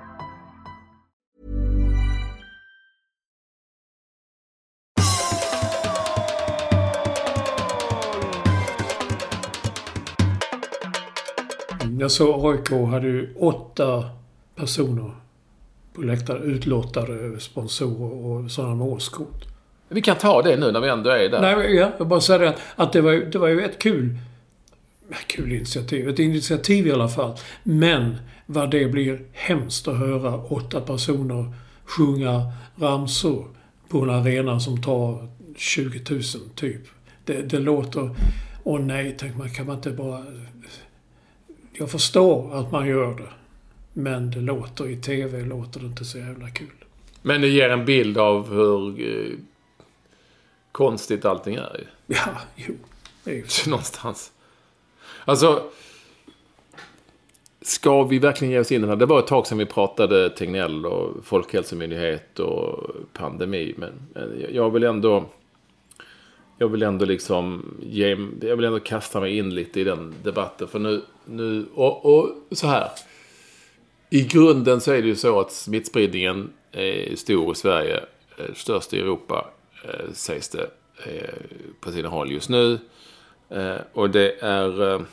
Jag såg AIK hade ju 8 personer på läktaren, utlottade sponsorer och sådana med årskort. Vi kan ta det nu när vi ändå är där. Nej, jag bara säger att det var ju ett kul initiativ. Ett initiativ i alla fall. Men vad det blir hemskt att höra 8 personer sjunga ramsor på en arena som tar 20 000 typ. Det låter... nej, tänk man, kan man inte bara... Jag förstår att man gör det. Men det låter i tv, låter det inte så jävla kul. Men det ger en bild av hur konstigt allting är ju. Ja, jo. Det är ju någonstans. Alltså, ska vi verkligen ge oss in i den här? Det var ett tag sedan vi pratade Tegnell och Folkhälsomyndighet och pandemi. Men jag vill ändå liksom jag vill ändå kasta mig in lite i den debatten. För nu och så här. I grunden så är det ju så att smittspridningen är stor i Sverige, störst i Europa, sägs det på sina håll just nu. Och det är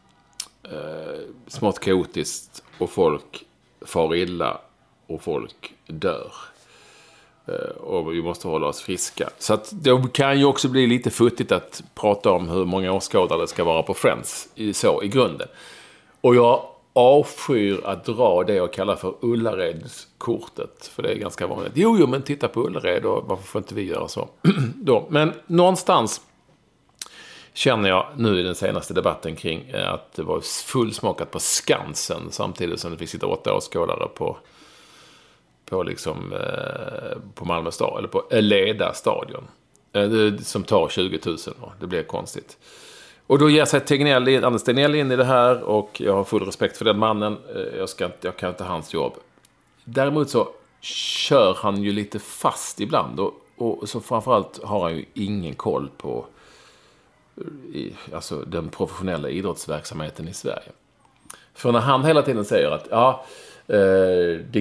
smått kaotiskt och folk far illa och folk dör. Och vi måste hålla oss friska. Så att det kan ju också bli lite futtigt att prata om hur många åskådare det ska vara på Friends i grunden. Och jag avskyr att dra det jag kallar för Ullaredskortet. För det är ganska vanligt. Jo, men titta på Ullared och varför får inte vi göra så? Då. Men någonstans känner jag nu i den senaste debatten kring att det var fullsmakat på Skansen samtidigt som det fick sitta 8 åskådare på Malmö stad eller på Eleda stadion som tar 20 000 och det blir konstigt. Och då ger sig Anders Tegnell in i det här och jag har full respekt för den mannen. Jag kan inte hans jobb. Däremot så kör han ju lite fast ibland och så framförallt har han ju ingen koll på alltså den professionella idrottsverksamheten i Sverige. För när han hela tiden säger att det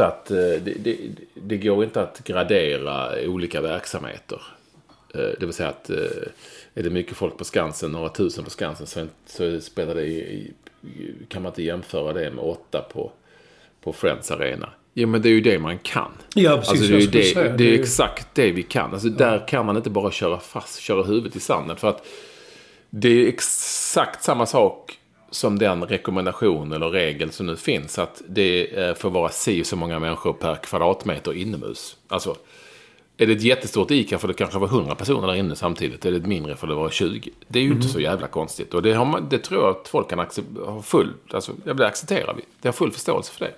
går inte att gradera olika verksamheter. Det vill säga att är det mycket folk på Skansen, några tusen på Skansen, så spelar kan man inte jämföra det med 8 på Friends Arena. Ja, men det är ju det man kan. Ja, precis. Alltså, det är exakt det vi kan. Alltså, där kan man inte bara köra huvudet i sanden. För att det är exakt samma sak som den rekommendation eller regel som nu finns. Att det får vara så många människor per kvadratmeter inomhus. Alltså, är det ett jättestort ICA får det kanske vara 100 personer där inne samtidigt. Är det ett mindre får det vara 20. Det är ju inte så jävla konstigt. Och det tror jag att folk kan ha acceptera. Det har full förståelse för det.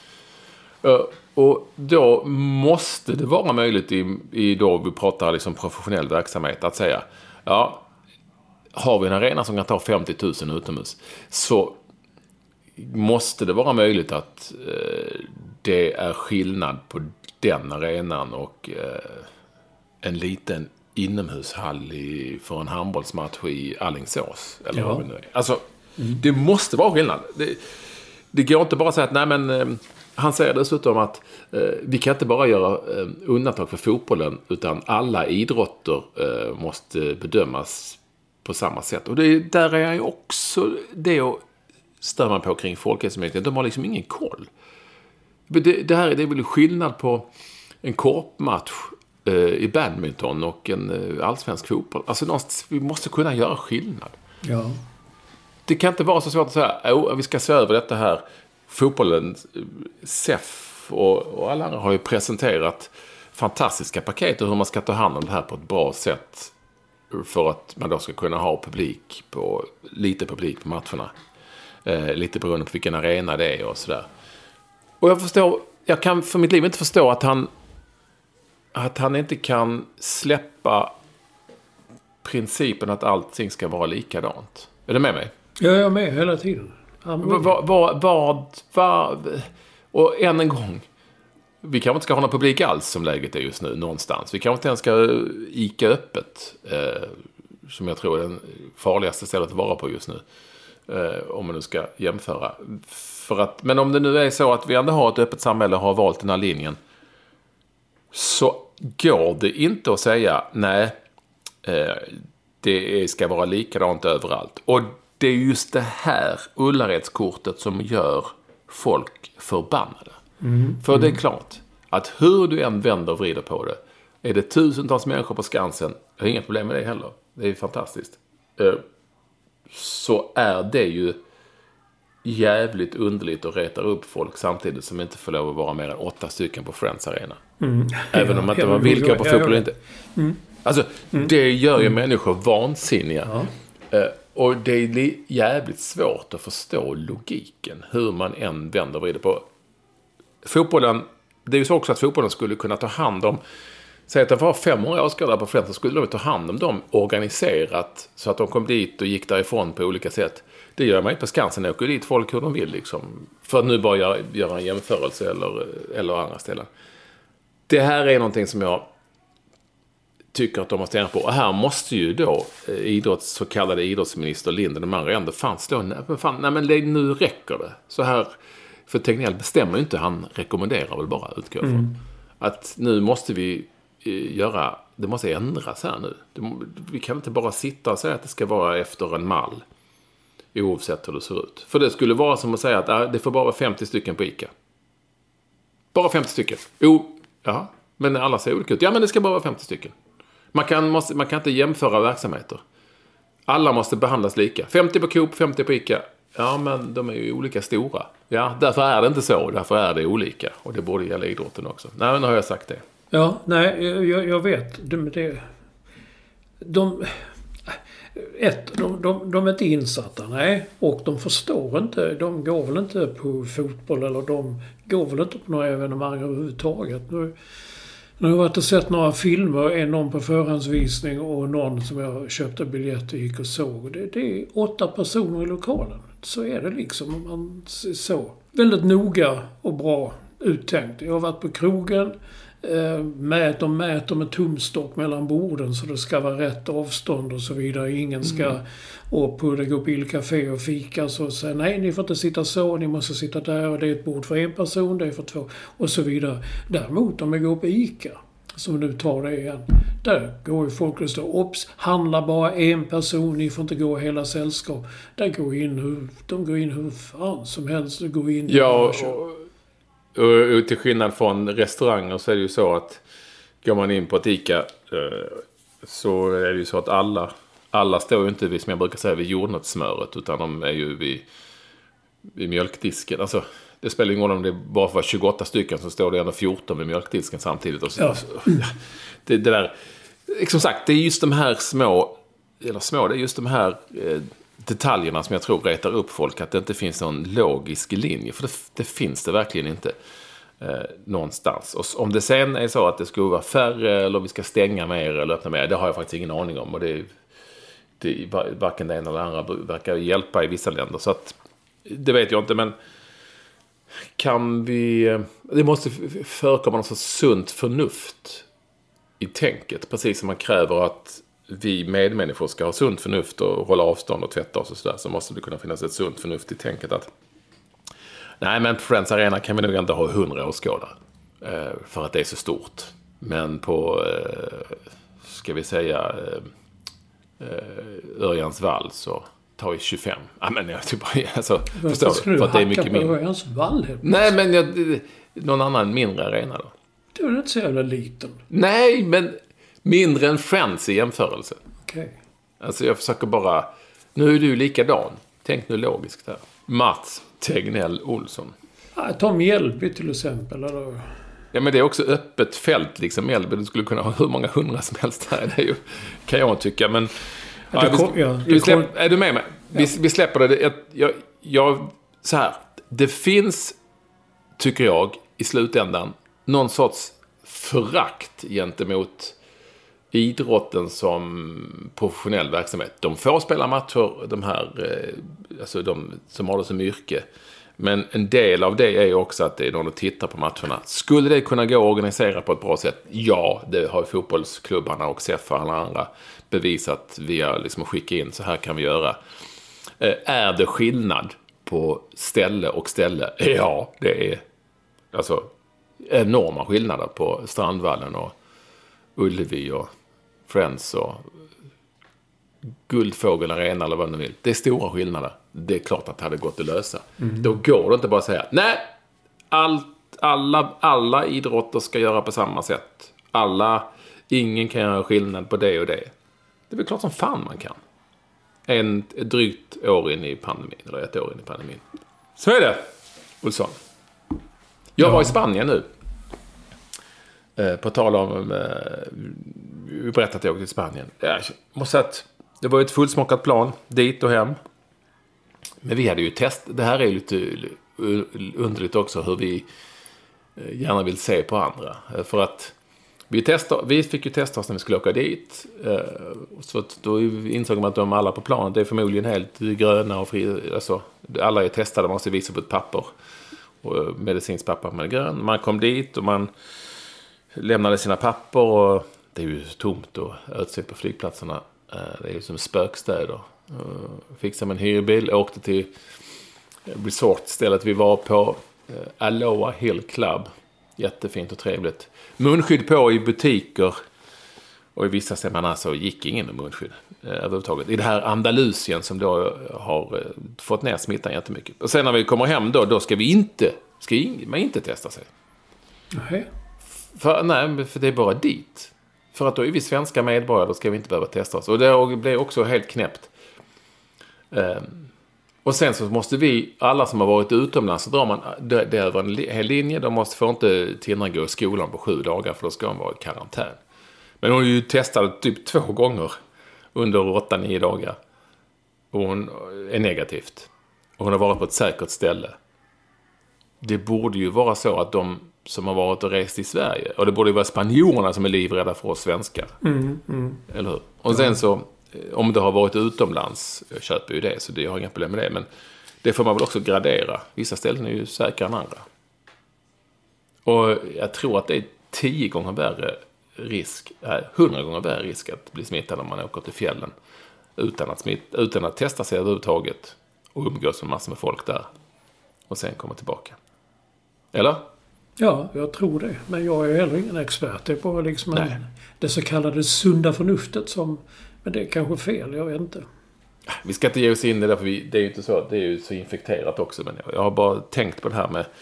Och då måste det vara möjligt i då vi pratar liksom professionell verksamhet att säga, ja, har vi en arena som kan ta 50 000 utomhus, så måste det vara möjligt att det är skillnad på den arenan och en liten inomhushall för en handbollsmatch i Alingsås. Eller vad det nu är. Alltså, det måste vara skillnad. Det går inte bara att säga att nej, men han säger dessutom att vi kan inte bara göra undantag för fotbollen, utan alla idrotter måste bedömas på samma sätt. Och där är ju också det att stämma på kring Folkhälsomyndigheten. De har liksom ingen koll. Det är väl skillnad på en korpmatch i badminton och en allsvensk fotboll. Alltså vi måste kunna göra skillnad. Ja. Det kan inte vara så svårt att säga vi ska se över detta här. Fotbollen, SEF och alla andra har ju presenterat fantastiska paket och hur man ska ta hand om det här på ett bra sätt för att man då ska kunna ha lite publik på matcherna. Lite beroende på vilken arena det är och sådär. Och jag kan för mitt liv inte förstå att han inte kan släppa principen att allting ska vara likadant. Är du med mig? Ja, jag är med hela tiden. Och än en gång, vi kanske inte ska ha någon publik alls som läget är just nu någonstans. Vi kanske inte ens ska ICA öppet, som jag tror är den farligaste stället att vara på just nu, om man nu ska jämföra. Men om det nu är så att vi ändå har ett öppet samhälle och har valt den här linjen, så går det inte att säga nej, det ska vara likadant överallt. Och det är just det här Ullaredskortet som gör folk förbannade. För det är klart att hur du än vänder och vrider på det, är det tusentals människor på Skansen, jag har inga problem med det heller, det är fantastiskt, så är det ju jävligt underligt och retar upp folk samtidigt som inte får lov att vara mer än 8 stycken på Friends Arena. Även om man inte var villkor på fotboll inte. Alltså, det gör ju människor vansinniga. Och det är jävligt svårt att förstå logiken, hur man än vänder och vrider på fotbollen. Det är ju så också att fotbollen skulle kunna ta hand om, säg att det var 500 åskådare på Friends, så skulle de ta hand om dem organiserat så att de kom dit och gick därifrån på olika sätt. Det gör man inte på Skansen, åker dit folk hur de vill liksom, för att nu bara göra en jämförelse eller andra ställen. Det här är någonting som jag tycker att de måste ändra på. Och här måste ju då så kallade idrottsminister Linden och de andra ändå fastslå, nej men nu räcker det. Så här, för Tegnell bestämmer ju inte, han rekommenderar väl bara, utgår från. Att nu måste vi det måste ändras här nu. Vi kan inte bara sitta och säga att det ska vara efter en mall, oavsett hur det ser ut. För det skulle vara som att säga att det får bara vara 50 stycken på ICA. Bara 50 stycken. Ja, men alla ser olika ut. Ja, men det ska bara vara 50 stycken. Man kan inte jämföra verksamheter. Alla måste behandlas lika. 50 på Coop, 50 på ICA. Ja, men de är ju olika stora. Ja, därför är det inte så. Därför är det olika. Och det borde gälla idrotten också. Nej, men nu har jag sagt det. Ja, nej, jag vet. De är inte insatta, nej. Och de förstår inte. De går väl inte på fotboll, eller de går väl inte på några evenemang överhuvudtaget. Nu Nu har jag varit och sett några filmer, någon på förhandsvisning och någon som jag köpte biljett och gick och såg. Det är 8 personer i lokalen. Så är det liksom om man så. Väldigt noga och bra uttänkt. Jag har varit på krogen, mäter med tumstock mellan borden så det ska vara rätt avstånd och så vidare. Ingen ska gå på Ilcafé och fika så säga nej, ni får inte sitta så, ni måste sitta där och det är ett bord för 1 person, det är för 2 och så vidare. Däremot om vi går på Ica, som nu tar det igen, där går ju folk och står obs, handlar bara 1 person, ni får inte gå hela sällskap. Där går in hur fan som helst, det går in. Ja, och till skillnad från restauranger så är det ju så att går man in på ett Ica så är det ju så att alla står ju inte vid, som jag brukar säga, vid jordnötssmöret, utan de är ju vid mjölkdisken. Alltså, det spelar ingen roll om det bara var 28 stycken, så står det ändå 14 vid mjölkdisken samtidigt. Och så, det där, som sagt, det är just de här det är just de här detaljerna som jag tror retar upp folk, att det inte finns någon logisk linje, för det finns det verkligen inte någonstans. Och om det sen är så att det skulle vara färre eller vi ska stänga mer eller öppna mer, det har jag faktiskt ingen aning om, och det varken det ena eller andra verkar hjälpa i vissa länder, så att det vet jag inte, men det måste förekomma något så sunt förnuft i tänket, precis som man kräver att vi medmänniskor ska ha sunt förnuft och hålla avstånd och tvätta oss och sådär, så måste det kunna finnas ett sunt förnuft i tänket att nej, men på Friends Arena kan vi nog inte ha 100 åskådare för att det är så stort, men på ska vi säga Örjans vall så tar vi 25. Ja, men jag typ bara, alltså, förstår du? För att det är mycket mindre. Örjans vall? Nej, men någon annan mindre arena då. Du är inte så jävla liten. Nej, men mindre än Friends i jämförelse. Okej. Alltså jag försöker bara, nu är du likadan. Tänk nu logiskt här. Mats Tegnell Olsson. Ta Mjällby till exempel. Eller? Ja, men det är också öppet fält liksom. Mjällby, du skulle kunna ha hur många 100 som helst här. Det är ju, kan jag tycka, men är du med mig? Vi släpper det. Så här. Det finns, tycker jag, i slutändan någon sorts förakt gentemot idrotten som professionell verksamhet. De får spela matcher, de här, alltså de som har det som yrke. Men en del av det är ju också att det är någon att titta på matcherna. Skulle det kunna gå att organisera på ett bra sätt? Ja, det har fotbollsklubbarna och SEF och alla andra bevisat via liksom att skicka in, så här kan vi göra. Är det skillnad på ställe och ställe? Ja, det är alltså enorma skillnader på Strandvallen och Ullevi och Friends och Guldfågeln Arena eller vad du vill. Det är stora skillnader. Det är klart att det hade gått att lösa. Då går det inte bara att säga nej, alla idrotter ska göra på samma sätt. Ingen kan göra skillnad på det och det. Det är väl klart som fan man kan. Ett drygt år in i pandemin, eller 1 år in i pandemin. Så är det, Olsson. Jag var i Spanien nu. På tal om vi berättade att jag åkte till Spanien. Jag måste säga att det var ett fullsmockat plan dit och hem. Men vi hade ju det här är ju lite underligt också, hur vi gärna vill se på andra. För att vi fick ju testa oss när vi skulle åka dit. Så då insåg man att de alla på planet är förmodligen helt gröna och fria. Alltså, alla är testade, man måste visa på ett papper. Och medicinskt papper med grön. Man kom dit och man lämnade sina papper, och det är ju tomt och ödsligt på flygplatserna. Det är ju som spökstäder. Fixade en hyrbil, åkte till resortstället vi var på, Aloha Hill Club. Jättefint och trevligt. Munskydd på i butiker, och i vissa ställen alltså gick ingen med munskydd överhuvudtaget. I det här Andalusien som då har fått ner smittan jättemycket. Och sen när vi kommer hem då ska man inte testa sig. Nej. För det är bara dit. För att då är vi svenska medborgare, då ska vi inte behöva testa oss. Och det blir också helt knäppt. Och sen så måste vi, alla som har varit utomlands, så drar man det över en hel linje. De får inte tillgå i skolan på 7 dagar, för då ska de vara i karantän. Men hon är ju testad typ 2 gånger under 8-9 dagar. Och hon är negativt. Och hon har varit på ett säkert ställe. Det borde ju vara så att som har varit och rest i Sverige. Och det borde ju vara spanjorerna som är livrädda för oss svenskar. Eller hur? Och sen så, om det har varit utomlands, jag köper ju det, så jag har inga problem med det. Men det får man väl också gradera. Vissa ställen är ju säkrare än andra. Och jag tror att det är 10 gånger värre risk, 100 gånger värre risk att bli smittad om man åker till fjällen utan att testa sig överhuvudtaget och umgås med massor med folk där och sen komma tillbaka. Eller? Ja, jag tror det. Men jag är heller ingen expert. Det är bara liksom det så kallade sunda förnuftet som... Men det är kanske fel, jag vet inte. Vi ska inte ge oss in i det, för det är ju inte så, det är ju så infekterat också. Men jag har bara tänkt på det här med,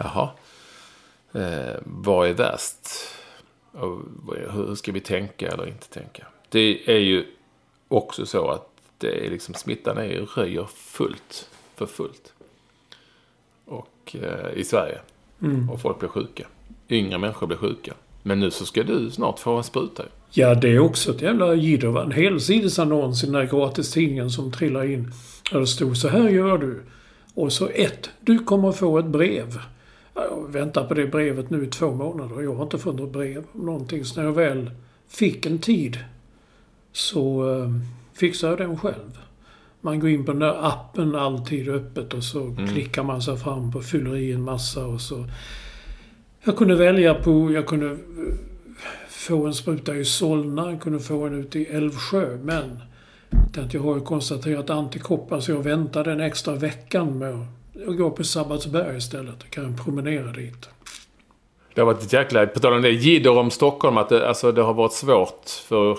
vad är värst? Och hur ska vi tänka eller inte tänka? Det är ju också så att det är liksom, smittan röjer för fullt. Och i Sverige. Och folk blir sjuka. Yngre människor blir sjuka. Men nu så ska du snart få en spruta. Ja, det är också ett jävla jidder. En helsidesannons i den här gratistidningen som trillar in. Där det stod: så här gör du. Och så du kommer få ett brev. Jag väntar på det brevet nu i 2 månader. Jag har inte fått något brev om någonting. Så när jag väl fick en tid så fixar jag den själv. Man går in på den där appen, alltid öppet, och så klickar man sig fram på, fyller i en massa och så... Jag kunde få en spruta i Solna, jag kunde få en ute i Älvsjö, men jag har ju konstaterat antikroppar, så jag väntade en extra veckan med att gå på Sabbatsberg istället. Jag kan promenera dit. Det har varit ett jäkla... På tal om det, jidder om Stockholm, att det har varit svårt för...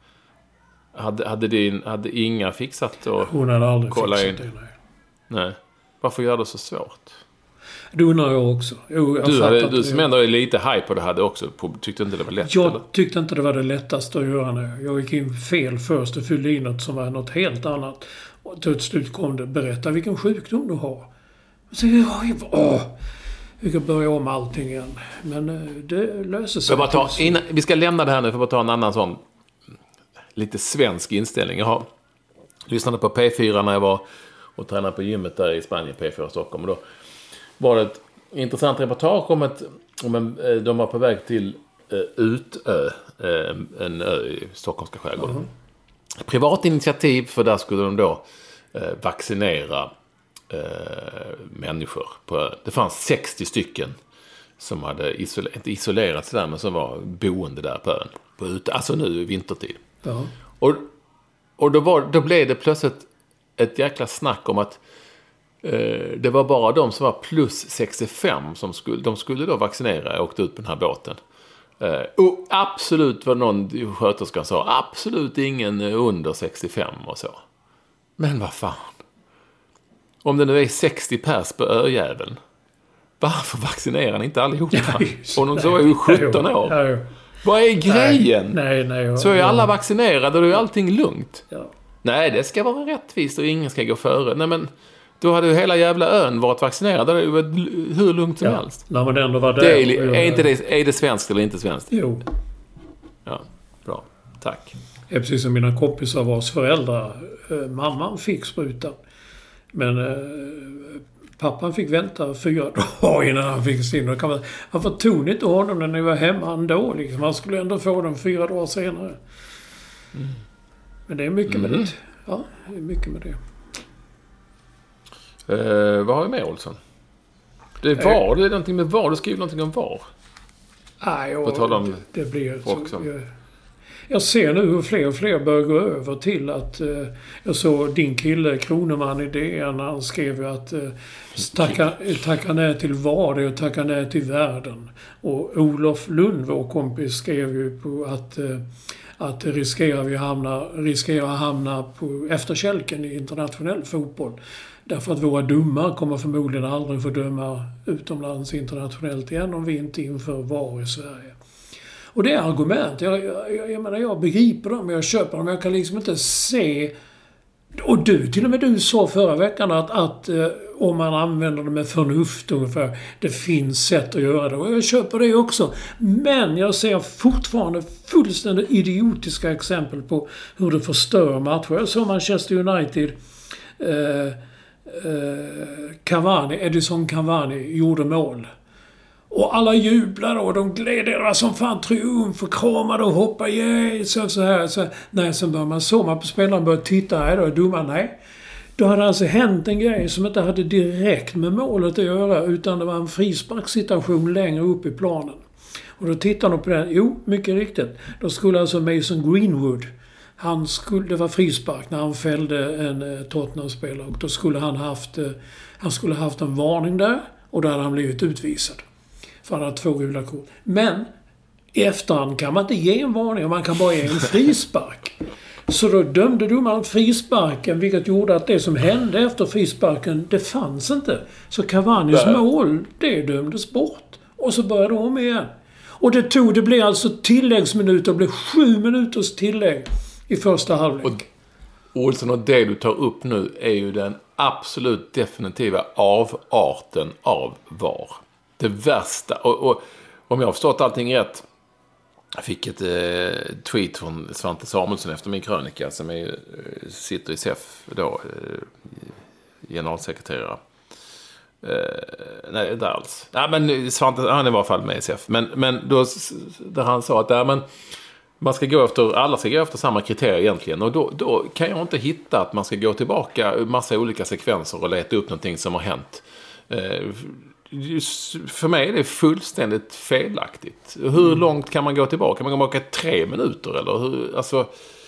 Hade Inga fixat och hon hade aldrig kolla fixat in? Det, nej. Varför gör det så svårt? Det undrar jag också. Du som ändå är lite hype på det hade också, tyckte inte det var lätt? Jag tyckte inte det var det lättaste att göra nu. Jag gick in fel först och fyllde in något som var något helt annat. Och till slut kom det: berätta vilken sjukdom du har. Så vi kan börja om allting igen. Men det löser sig. Vi ska lämna det här nu för att ta en annan sån lite svensk inställning. Jag lyssnade på P4 när jag var och tränade på gymmet där i Spanien, P4 Stockholm. Och då var det ett intressant reportage om de var på väg till Utö, en ö i Stockholmska skärgården. Privat initiativ, för där skulle de då vaccinera människor på ön. Det fanns 60 stycken som hade inte isolerats där, men som var boende där på ön. På Utö, alltså nu i vintertid. Ja. Och då blev det plötsligt ett jäkla snack om att det var bara de som var plus 65 som skulle då vaccinera och åkte ut på den här båten. Och absolut, vad någon sköterskan sa, absolut ingen under 65 och så. Men vad fan? Om det nu är 60 pers på öjäveln, varför vaccinerar ni inte allihopa? Och de så är ju 17 år. Nej. Vad är grejen? Nej. Så är alla vaccinerade och då är allting lugnt. Ja. Nej, det ska vara rättvist och ingen ska gå före. Nej, men då hade ju hela jävla ön varit vaccinerad. Det hade ju varit hur lugnt som helst. När man ändå var där. Är det svenskt eller inte svenskt? Jo. Ja, bra. Tack. Det är precis som mina kompisar vars föräldrar. Mamman fick sprutan. Men pappan fick vänta 4 dagar innan han fick sin. Varför tog ni inte honom när ni var hemma ändå? Liksom? Han skulle ändå få den 4 dagar senare. Men det är mycket med det. Ja, det är mycket med det. Vad har vi med, Olsson? Det är någonting med VAR. Du skriver någonting om VAR. Nej, det blir så. Jag ser nu hur fler och fler börjar gå över till att... jag såg din kille, Kroneman, i DN. Han skrev ju att tacka nej till VAR, det är att tacka nej till världen. Och Olof Lund, vår kompis, skrev ju på att riskerar att hamna på efterkälken i internationell fotboll. Därför att våra domare kommer förmodligen aldrig få döma utomlands internationellt igen om vi inte inför VAR i Sverige. Och det är argument. Jag menar, jag begriper dem, jag köper dem. Jag kan liksom inte se... Och till och med du sa förra veckan att om man använder det med förnuft ungefär, det finns sätt att göra det. Och jag köper det också. Men jag ser fortfarande fullständigt idiotiska exempel på hur det förstör matcher. Jag såg Manchester United... Edison Cavani gjorde mål. Och alla jublade och de gled som fan triumf och kramade och hoppade. Yeah, så här. Sen började man såg man på spelaren började titta. Nej, då är domaren. Nej. Då hade alltså hänt en grej som inte hade direkt med målet att göra. Utan det var en frisparkssituation längre upp i planen. Och då tittade de på den. Jo, mycket riktigt. Då skulle alltså Mason Greenwood. Det var frispark när han fällde en Tottenham-spelare. Och då skulle han skulle haft en varning där. Och då hade han blivit utvisad. För han hade 2 gula kort. Men i efterhand kan man inte ge en varning. Man kan bara ge en frispark. Så då dömde domaren frisparken, vilket gjorde att det som hände efter frisparken, det fanns inte. Så Cavani's mål, det dömdes bort. Och så började de om igen. Och det blev alltså tilläggsminuter. Det blev 7 minuters tillägg i första halvlek. Och Olsson, och det du tar upp nu är ju den absolut definitiva avarten av VAR. Det värsta. Och om jag har förstått allting rätt. Jag fick ett tweet från Svante Samuelsson efter min krönika som sitter i SEF då, generalsekreterare. Nej, inte alls. Nej, men Svante, han är i alla fall med i SEF. Men då, där han sa att alla ska gå efter samma kriterier egentligen. Och då kan jag inte hitta att man ska gå tillbaka massa olika sekvenser och leta upp någonting som har hänt. För mig är det fullständigt felaktigt. Hur långt kan man gå tillbaka? Man kan tillbaka 3 minuter eller alltså,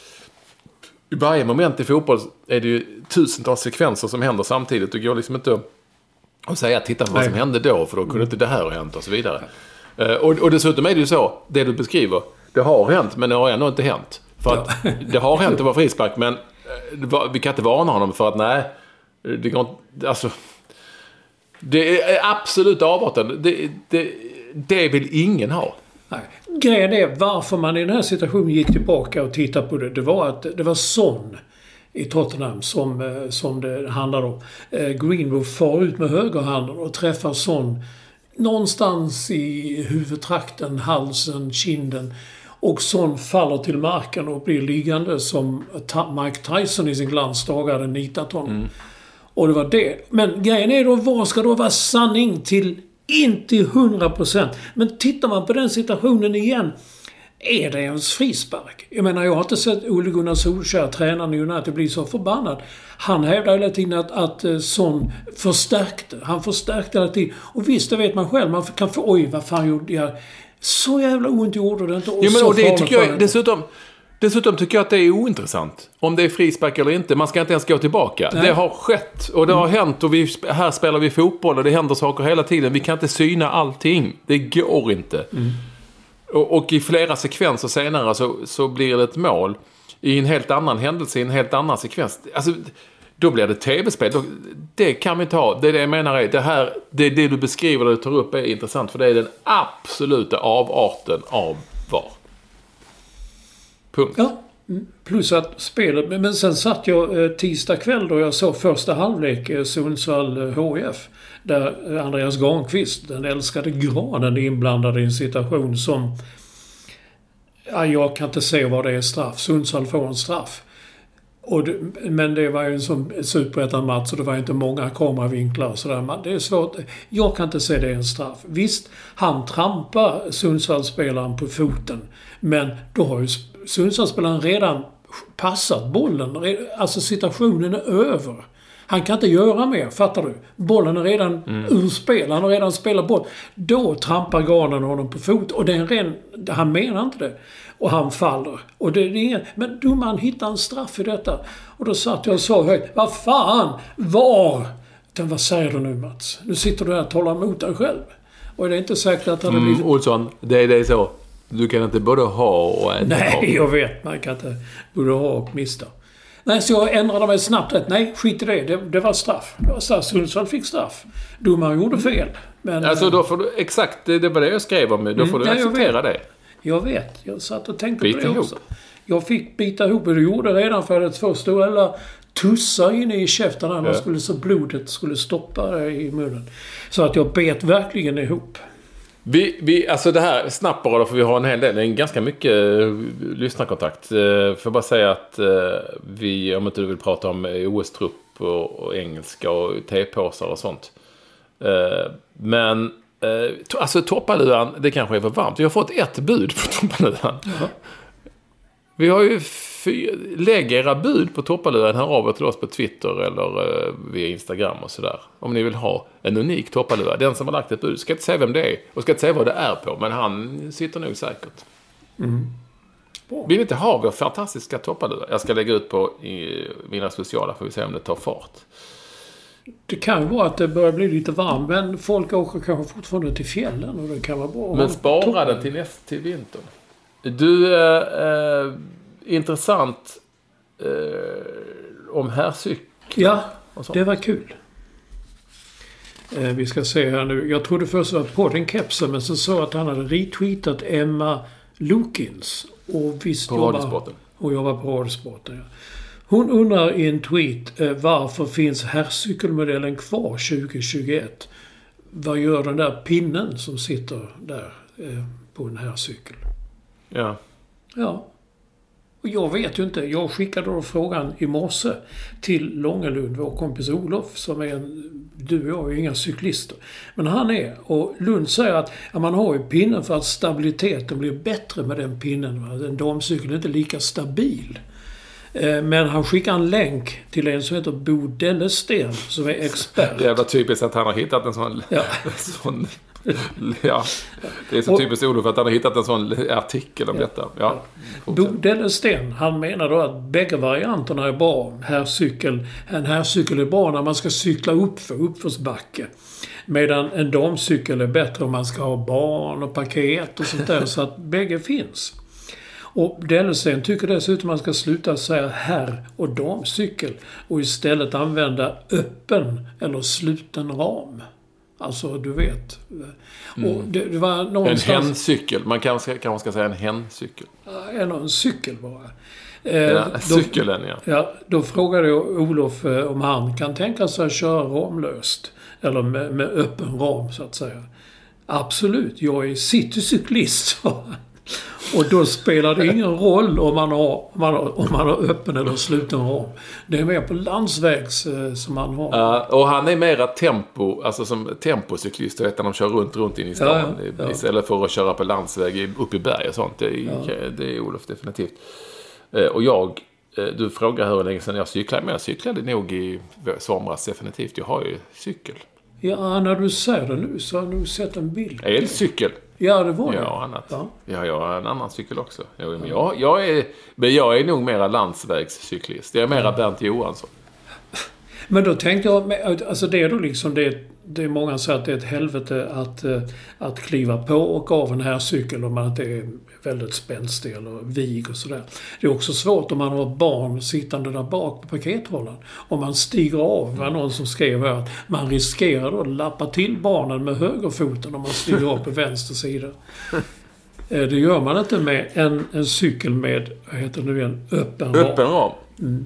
i varje moment i fotboll är det ju tusentals sekvenser som händer samtidigt. Det går liksom inte att säga titta på vad som hände då, för då kunde inte det här ha hänt och så vidare. Och dessutom är det ju så, det du beskriver, det har hänt men det har ändå inte hänt. För att det har hänt att vara frispark, men vi kan inte varna honom för att nej, det går inte, alltså. Det är absolut avarten. Det vill ingen ha. Nej. Grejen är varför man i den här situationen gick tillbaka och tittade på det. Det var att det var Son i Tottenham som det handlar om. Greenwood far ut med högerhanden och träffar Son någonstans i huvudtrakten, halsen, kinden. Och Son faller till marken och blir liggande som Mike Tyson i sin glansdagar hade nitat honom. Och det var det. Men grejen är då, vad ska då vara sanning till? Inte 100%. Men tittar man på den situationen igen, är det ens frispark? Jag menar, jag har inte sett Ole Gunnar Solskjær, tränaren i United, bli så förbannad. Han hävdar hela tiden att Son förstärkte. Han förstärkte hela tiden. Och visst, det vet man själv. Man kan få, oj, vad fan gjorde jag? Så jävla ont gjorde det inte. Och det tycker jag, dessutom tycker jag att det är ointressant. Om det är frispark eller inte. Man ska inte ens gå tillbaka. Nej. Det har skett och det har hänt. Och här spelar vi fotboll och det händer saker hela tiden. Vi kan inte syna allting. Det går inte. Och i flera sekvenser senare så blir det ett mål. I en helt annan händelse, i en helt annan sekvens. Alltså, då blir det tv-spel. Det kan vi inte ha. Det är det jag menar är. Det du beskriver och du tar upp är intressant. För det är den absoluta avarten av VAR. Punkt. Ja, plus att spelet. Men sen satt jag tisdag kväll då jag såg första halvlek Sundsvall HIF. Där Andreas Garnqvist, den älskade granen, inblandad i en situation som jag kan inte se vad det är straff. Sundsvall får en straff. Men det var ju en sån superettan-match så det var inte många kameravinklar. Så där. Det är svårt. Jag kan inte se det är en straff. Visst, han trampar Sundsvall-spelaren på foten. Men då har ju Sundsvall-spelaren redan passat bollen. Alltså situationen är över. Han kan inte göra mer, fattar du? Bollen är redan ur spel. Han har redan spelat boll. Då trampar Garnen honom på fot. Och han menar inte det. Och han faller. Och det är ingen, men domaren hittar en straff i detta. Och då satt jag och sa högt, vad fan, var? Vad säger du nu, Mats? Nu sitter du här och talar emot dig själv. Och det är inte säkert att han har blivit... Olsson, det är så. Du kan inte både ha och äta. Nej, jag vet. Man kan inte både ha och mista. Nej, så jag ändrade mig snabbt. Nej, skit i det. Det var straff. Det var straff. Sundsvall fick straff. Domaren gjorde fel. Men, alltså då får du... Exakt, det var det jag skrev om. Då får du acceptera det. Jag vet. Jag satt och tänkte på det också. Jag fick bita ihop. Och det gjorde redan för att två stora tussar inne i käften. Annars skulle så blodet skulle stoppa i munnen. Så att jag bet verkligen ihop. Alltså det här snabbt bara, för vi har en hel del. Det är ganska mycket lyssnarkontakt. Får bara säga att om inte du vill prata om OS-trupp och engelska och tepåsar och sånt. Men Alltså toppaluvan, det kanske är för varmt. Vi har fått ett bud på toppaluvan. Ja. Vi har ju lägg era bud på toppaluvan. Hör av er till oss på Twitter eller via Instagram och sådär. Om ni vill ha en unik toppaluva. Den som har lagt ett bud ska inte säga vem det är och ska inte säga vad det är på. Men han sitter nog säkert. Vill inte ha vår fantastiska toppaluva? Jag ska lägga ut på mina sociala för vi se om det tar fart. Det kan ju vara att det börjar bli lite varmt, men folk åker kanske fortfarande till fjällen och det kan vara bra. Men spara den till vintern. Du, intressant om herrcykel. Ja, det var kul. Vi ska se här nu. Jag trodde först att på den kepsen, men så sa att han hade retweetat Emma Lukins. Och visst på Radiosporten. Och jag var på Radiosporten, ja. Hon undrar i en tweet varför finns herrcykelmodellen kvar 2021? Vad gör den där pinnen som sitter där på en herrcykel? Ja. Ja. Och jag vet ju inte. Jag skickade då frågan i morse till Långelund, vår kompis Olof, som är du och jag är inga cyklister. Men han är. Och Lund säger att man har ju pinnen för att stabiliteten blir bättre med den pinnen. En damcykel är inte lika stabil. Men han skickar en länk till en som heter Bo Dellesten som är expert. Det är jävla typiskt att han har hittat en sån... Ja. sån ja, det är så typiskt Olof att han har hittat en sån artikel om detta. Ja. Bo Dellesten, han menar då att bägge varianterna är bra. En herrcykel är bra när man ska cykla uppförsbacke. Medan en damcykel är bättre om man ska ha barn och paket och sånt där. Så att bägge finns. Och Dellesten tycker dessutom man ska sluta säga herr- och damcykel och istället använda öppen eller sluten ram. Alltså, du vet. Och det var någonstans... En häncykel. Man kanske ska säga en häncykel. Eller en cykel bara. Cykeln, ja. Ja. Då frågade jag Olof om han kan tänka sig att köra ramlöst. Eller med öppen ram, så att säga. Absolut, jag är citycyklist. Och då spelar det ingen roll om man har öppen eller sluten ram. Det är mer på landsvägs som man har. Och han är mera tempo, alltså som tempocyklist, utan de kör runt in i stan. Ja. Istället för att köra på landsväg upp i berg och sånt. Det är Olof definitivt. Och du frågar hur länge sedan jag cyklade, men jag cyklade nog i somras definitivt. Jag har ju cykel. Ja, när du säger det nu så har jag nog sett en bild. Elcykel. Ja, det var det. Ja, annat. Ja, jag har en annan cykel också. Jag är nog mera landsvägscyklist. Jag är mera Bernt Johansson. Men då tänkte jag, alltså det är då liksom det är många säger att det är ett helvete att kliva på och av en här cykel om man inte är väldigt spänstig eller vig och sådär. Det är också svårt om man har barn sittande där bak på pakethållaren. Om man stiger av, var någon som skrev att man riskerar då att lappa till barnen med högerfoten om man stiger av på vänster sida. Det gör man inte med en cykel med, vad heter det nu igen, öppen ram. Öppen ram? Nej.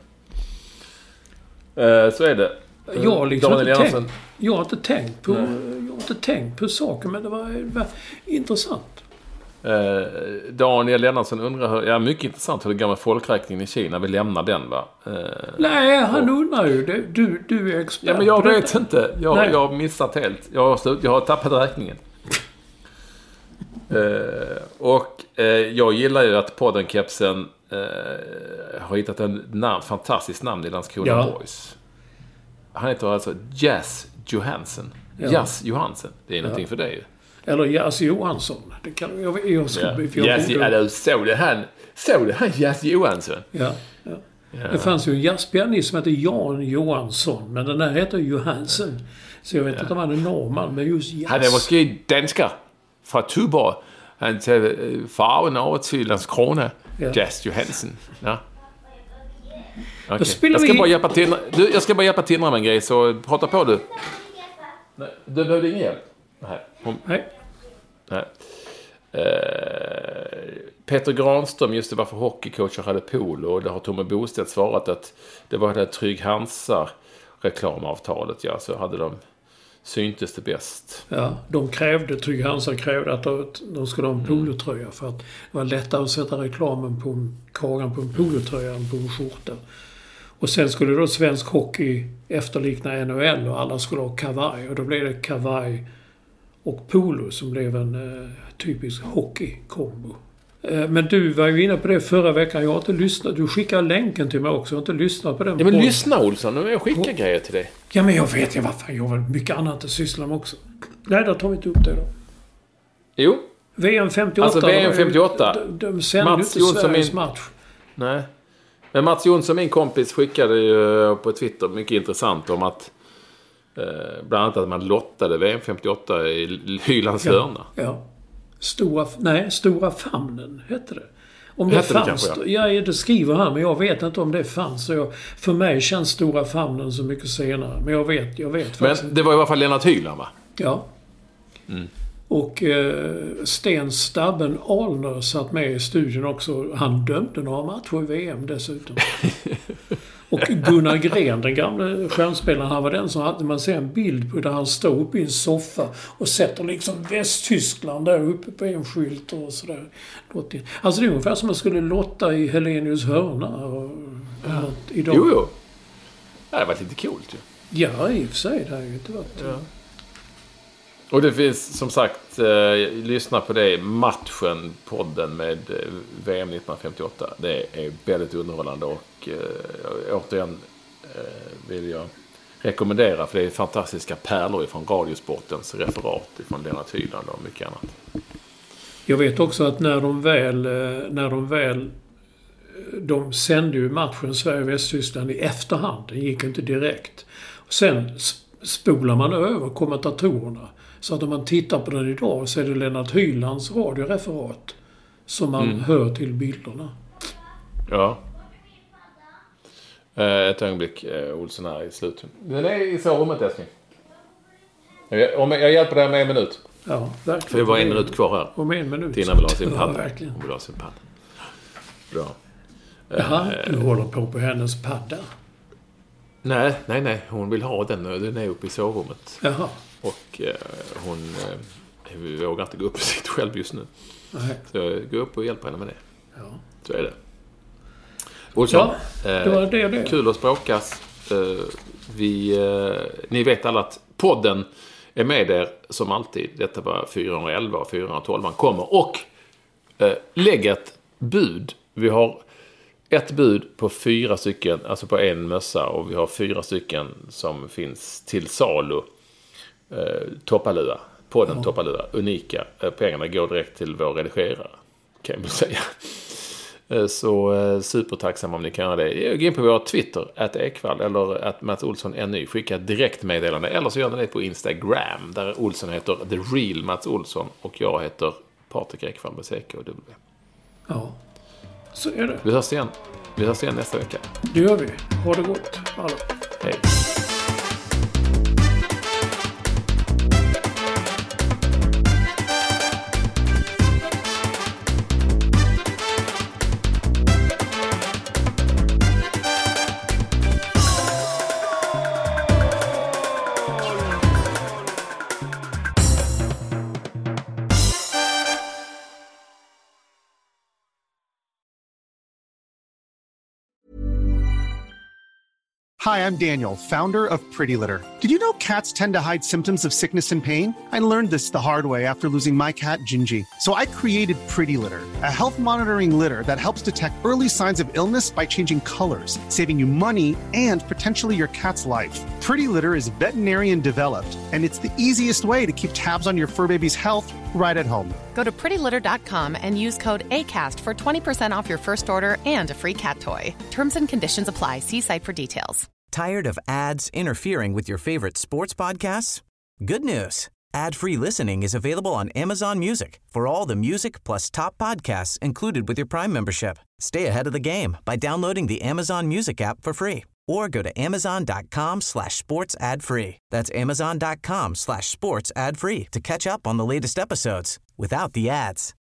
Så är det. Jag har inte tänkt på saker, men det var intressant. Daniel Lennartsson undrar mycket intressant hur det går med folkräkningen i Kina. Vi lämnar den, va? Nej, han undrar ju. Du är expert. Ja, men jag vet inte. Jag har missat helt. Jag har tappat räkningen. Jag gillar ju att podden-kepsen har hittat en fantastiskt namn i Landskrona Boys. Han heter alltså Jazz Johansson. Ja. Jazz Johansson. Det är någonting för dig ju. Eller Jazz Johansson. Det kan jag såg det han Jazz Johansson. Ja. Det fanns ju en jazzpianist som heter Jan Johansson, men den där heter Johansson. Så jag vet inte om han är norrman, men just jazz. Han är måske dansker från Tuborg. Han tar farven över till Landskrona. Jazz Johansson. Ja. Okay. Jag ska bara hjälpa till med en grej, så prata på du. Nej, du behövde ingen hjälp. Nej. Peter Granström, just det, varför hockeycoacher hade polo, och det har Tommy Bostedt svarat att det var det här Trygg Hansa reklamavtalet, så hade de syntes det bäst. Ja, Trygg Hansa krävde att de skulle ha en polotröja för att det var lättare att sätta reklamen på kragen på en polotröja än på en skjorta. Och sen skulle då svensk hockey efterlikna NHL och alla skulle ha kavaj, och då blev det kavaj och polo som blev en typisk hockeykombo. Men du var ju inne på det förra veckan. Jag har inte lyssnat. Du skickade länken till mig också. Jag har inte lyssnat på den. Ja, men lyssna Olsson. Nu jag skickar grejer till dig. Ja, men jag vet ju varför. Jag har mycket annat att syssla med också. Nej, då tar vi inte upp det då. Jo. VM 58. Alltså VM 58. De sände ju inte Sveriges match. Nej. Men Mats Jonsson, min kompis, skickade ju på Twitter mycket intressant om att bland annat att man lottade VM 58 i Hylands hörna. Ja. Stora famnen hette det. Om det fanns, det kanske, ja, det skriver han, men jag vet inte om det fanns. Så för mig känns Stora famnen så mycket senare. Men jag vet faktiskt. Men det var i alla fall Lennart Hyland, va? Ja. Mm. Och Sten Stabben Alner satt med i studion också. Han dömde några matcher i VM dessutom. Och Gunnar Gren, den gamla stjärnspelaren, han var den som hade, man ser en bild på där han står uppe i en soffa och sätter liksom Västtyskland där uppe på en skylt och sådär. Alltså det är ungefär som man skulle lotta i Helenius hörna idag. Jo. Det har varit lite coolt ju. Ja, i och för sig. Det har ju inte varit... Ja. Och det finns som sagt, lyssna på det, matchen, podden med VM 1958. Det är väldigt underhållande och återigen vill jag rekommendera, för det är fantastiska pärlor från Radiosportens referat från Lennart Hyland och mycket annat. Jag vet också att när de sände ju matchen Sverige-Västtyskland i efterhand. Det gick inte direkt. Och sen spolar man över kommentatorerna. Så att om man tittar på den idag så är det Lennart Hylands radioreferat som man hör till bilderna. Ja. Ett ögonblick, Olsson här i slutet. Den är i sovrummet, älskling. Jag hjälper dig med en minut. Ja, verkligen. För det var en minut kvar här. Om en minut. Tina vill ha sin padda. Ja, verkligen. Hon vill ha sin padda. Bra. Jaha, du håller på hennes padda. Nej. Hon vill ha den. Den är uppe i sovrummet. Jaha. Och hon vågar inte gå upp i sitt själv just nu. Nej. Så jag går upp och hjälper henne med det. Ja. Så är det. Olsson, det var det. Kul att språkas. Ni vet alla att podden är med er som alltid. Detta var 411 och 412 man kommer. Och lägg ett bud. Vi har ett bud på 4 stycken, alltså på en mössa. Och vi har 4 stycken som finns till salu. Toppalua. Podden Toppalua. Unika. Pengarna går direkt till vår redigerare, kan jag säga. Så supertacksam om ni kan göra det. Gå in på vår Twitter @ekvall eller @MatsOlsson.ny. Skicka direkt meddelande. Eller så gör ni det på Instagram. Där Olsson heter The Real Mats Olsson. Och jag heter Patrik Ekvall med CK och W. Ja, så är det. Vi hörs igen nästa vecka. Det gör vi. Ha det gott. Alla. Hej. Hi, I'm Daniel, founder of Pretty Litter. Did you know cats tend to hide symptoms of sickness and pain? I learned this the hard way after losing my cat, Gingy. So I created Pretty Litter, a health monitoring litter that helps detect early signs of illness by changing colors, saving you money and potentially your cat's life. Pretty Litter is veterinarian developed, and it's the easiest way to keep tabs on your fur baby's health right at home. Go to prettylitter.com and use code ACAST for 20% off your first order and a free cat toy. Terms and conditions apply. See site for details. Tired of ads interfering with your favorite sports podcasts? Good news. Ad-free listening is available on Amazon Music for all the music plus top podcasts included with your Prime membership. Stay ahead of the game by downloading the Amazon Music app for free or go to amazon.com/sports ad free. That's amazon.com/sports ad free to catch up on the latest episodes without the ads.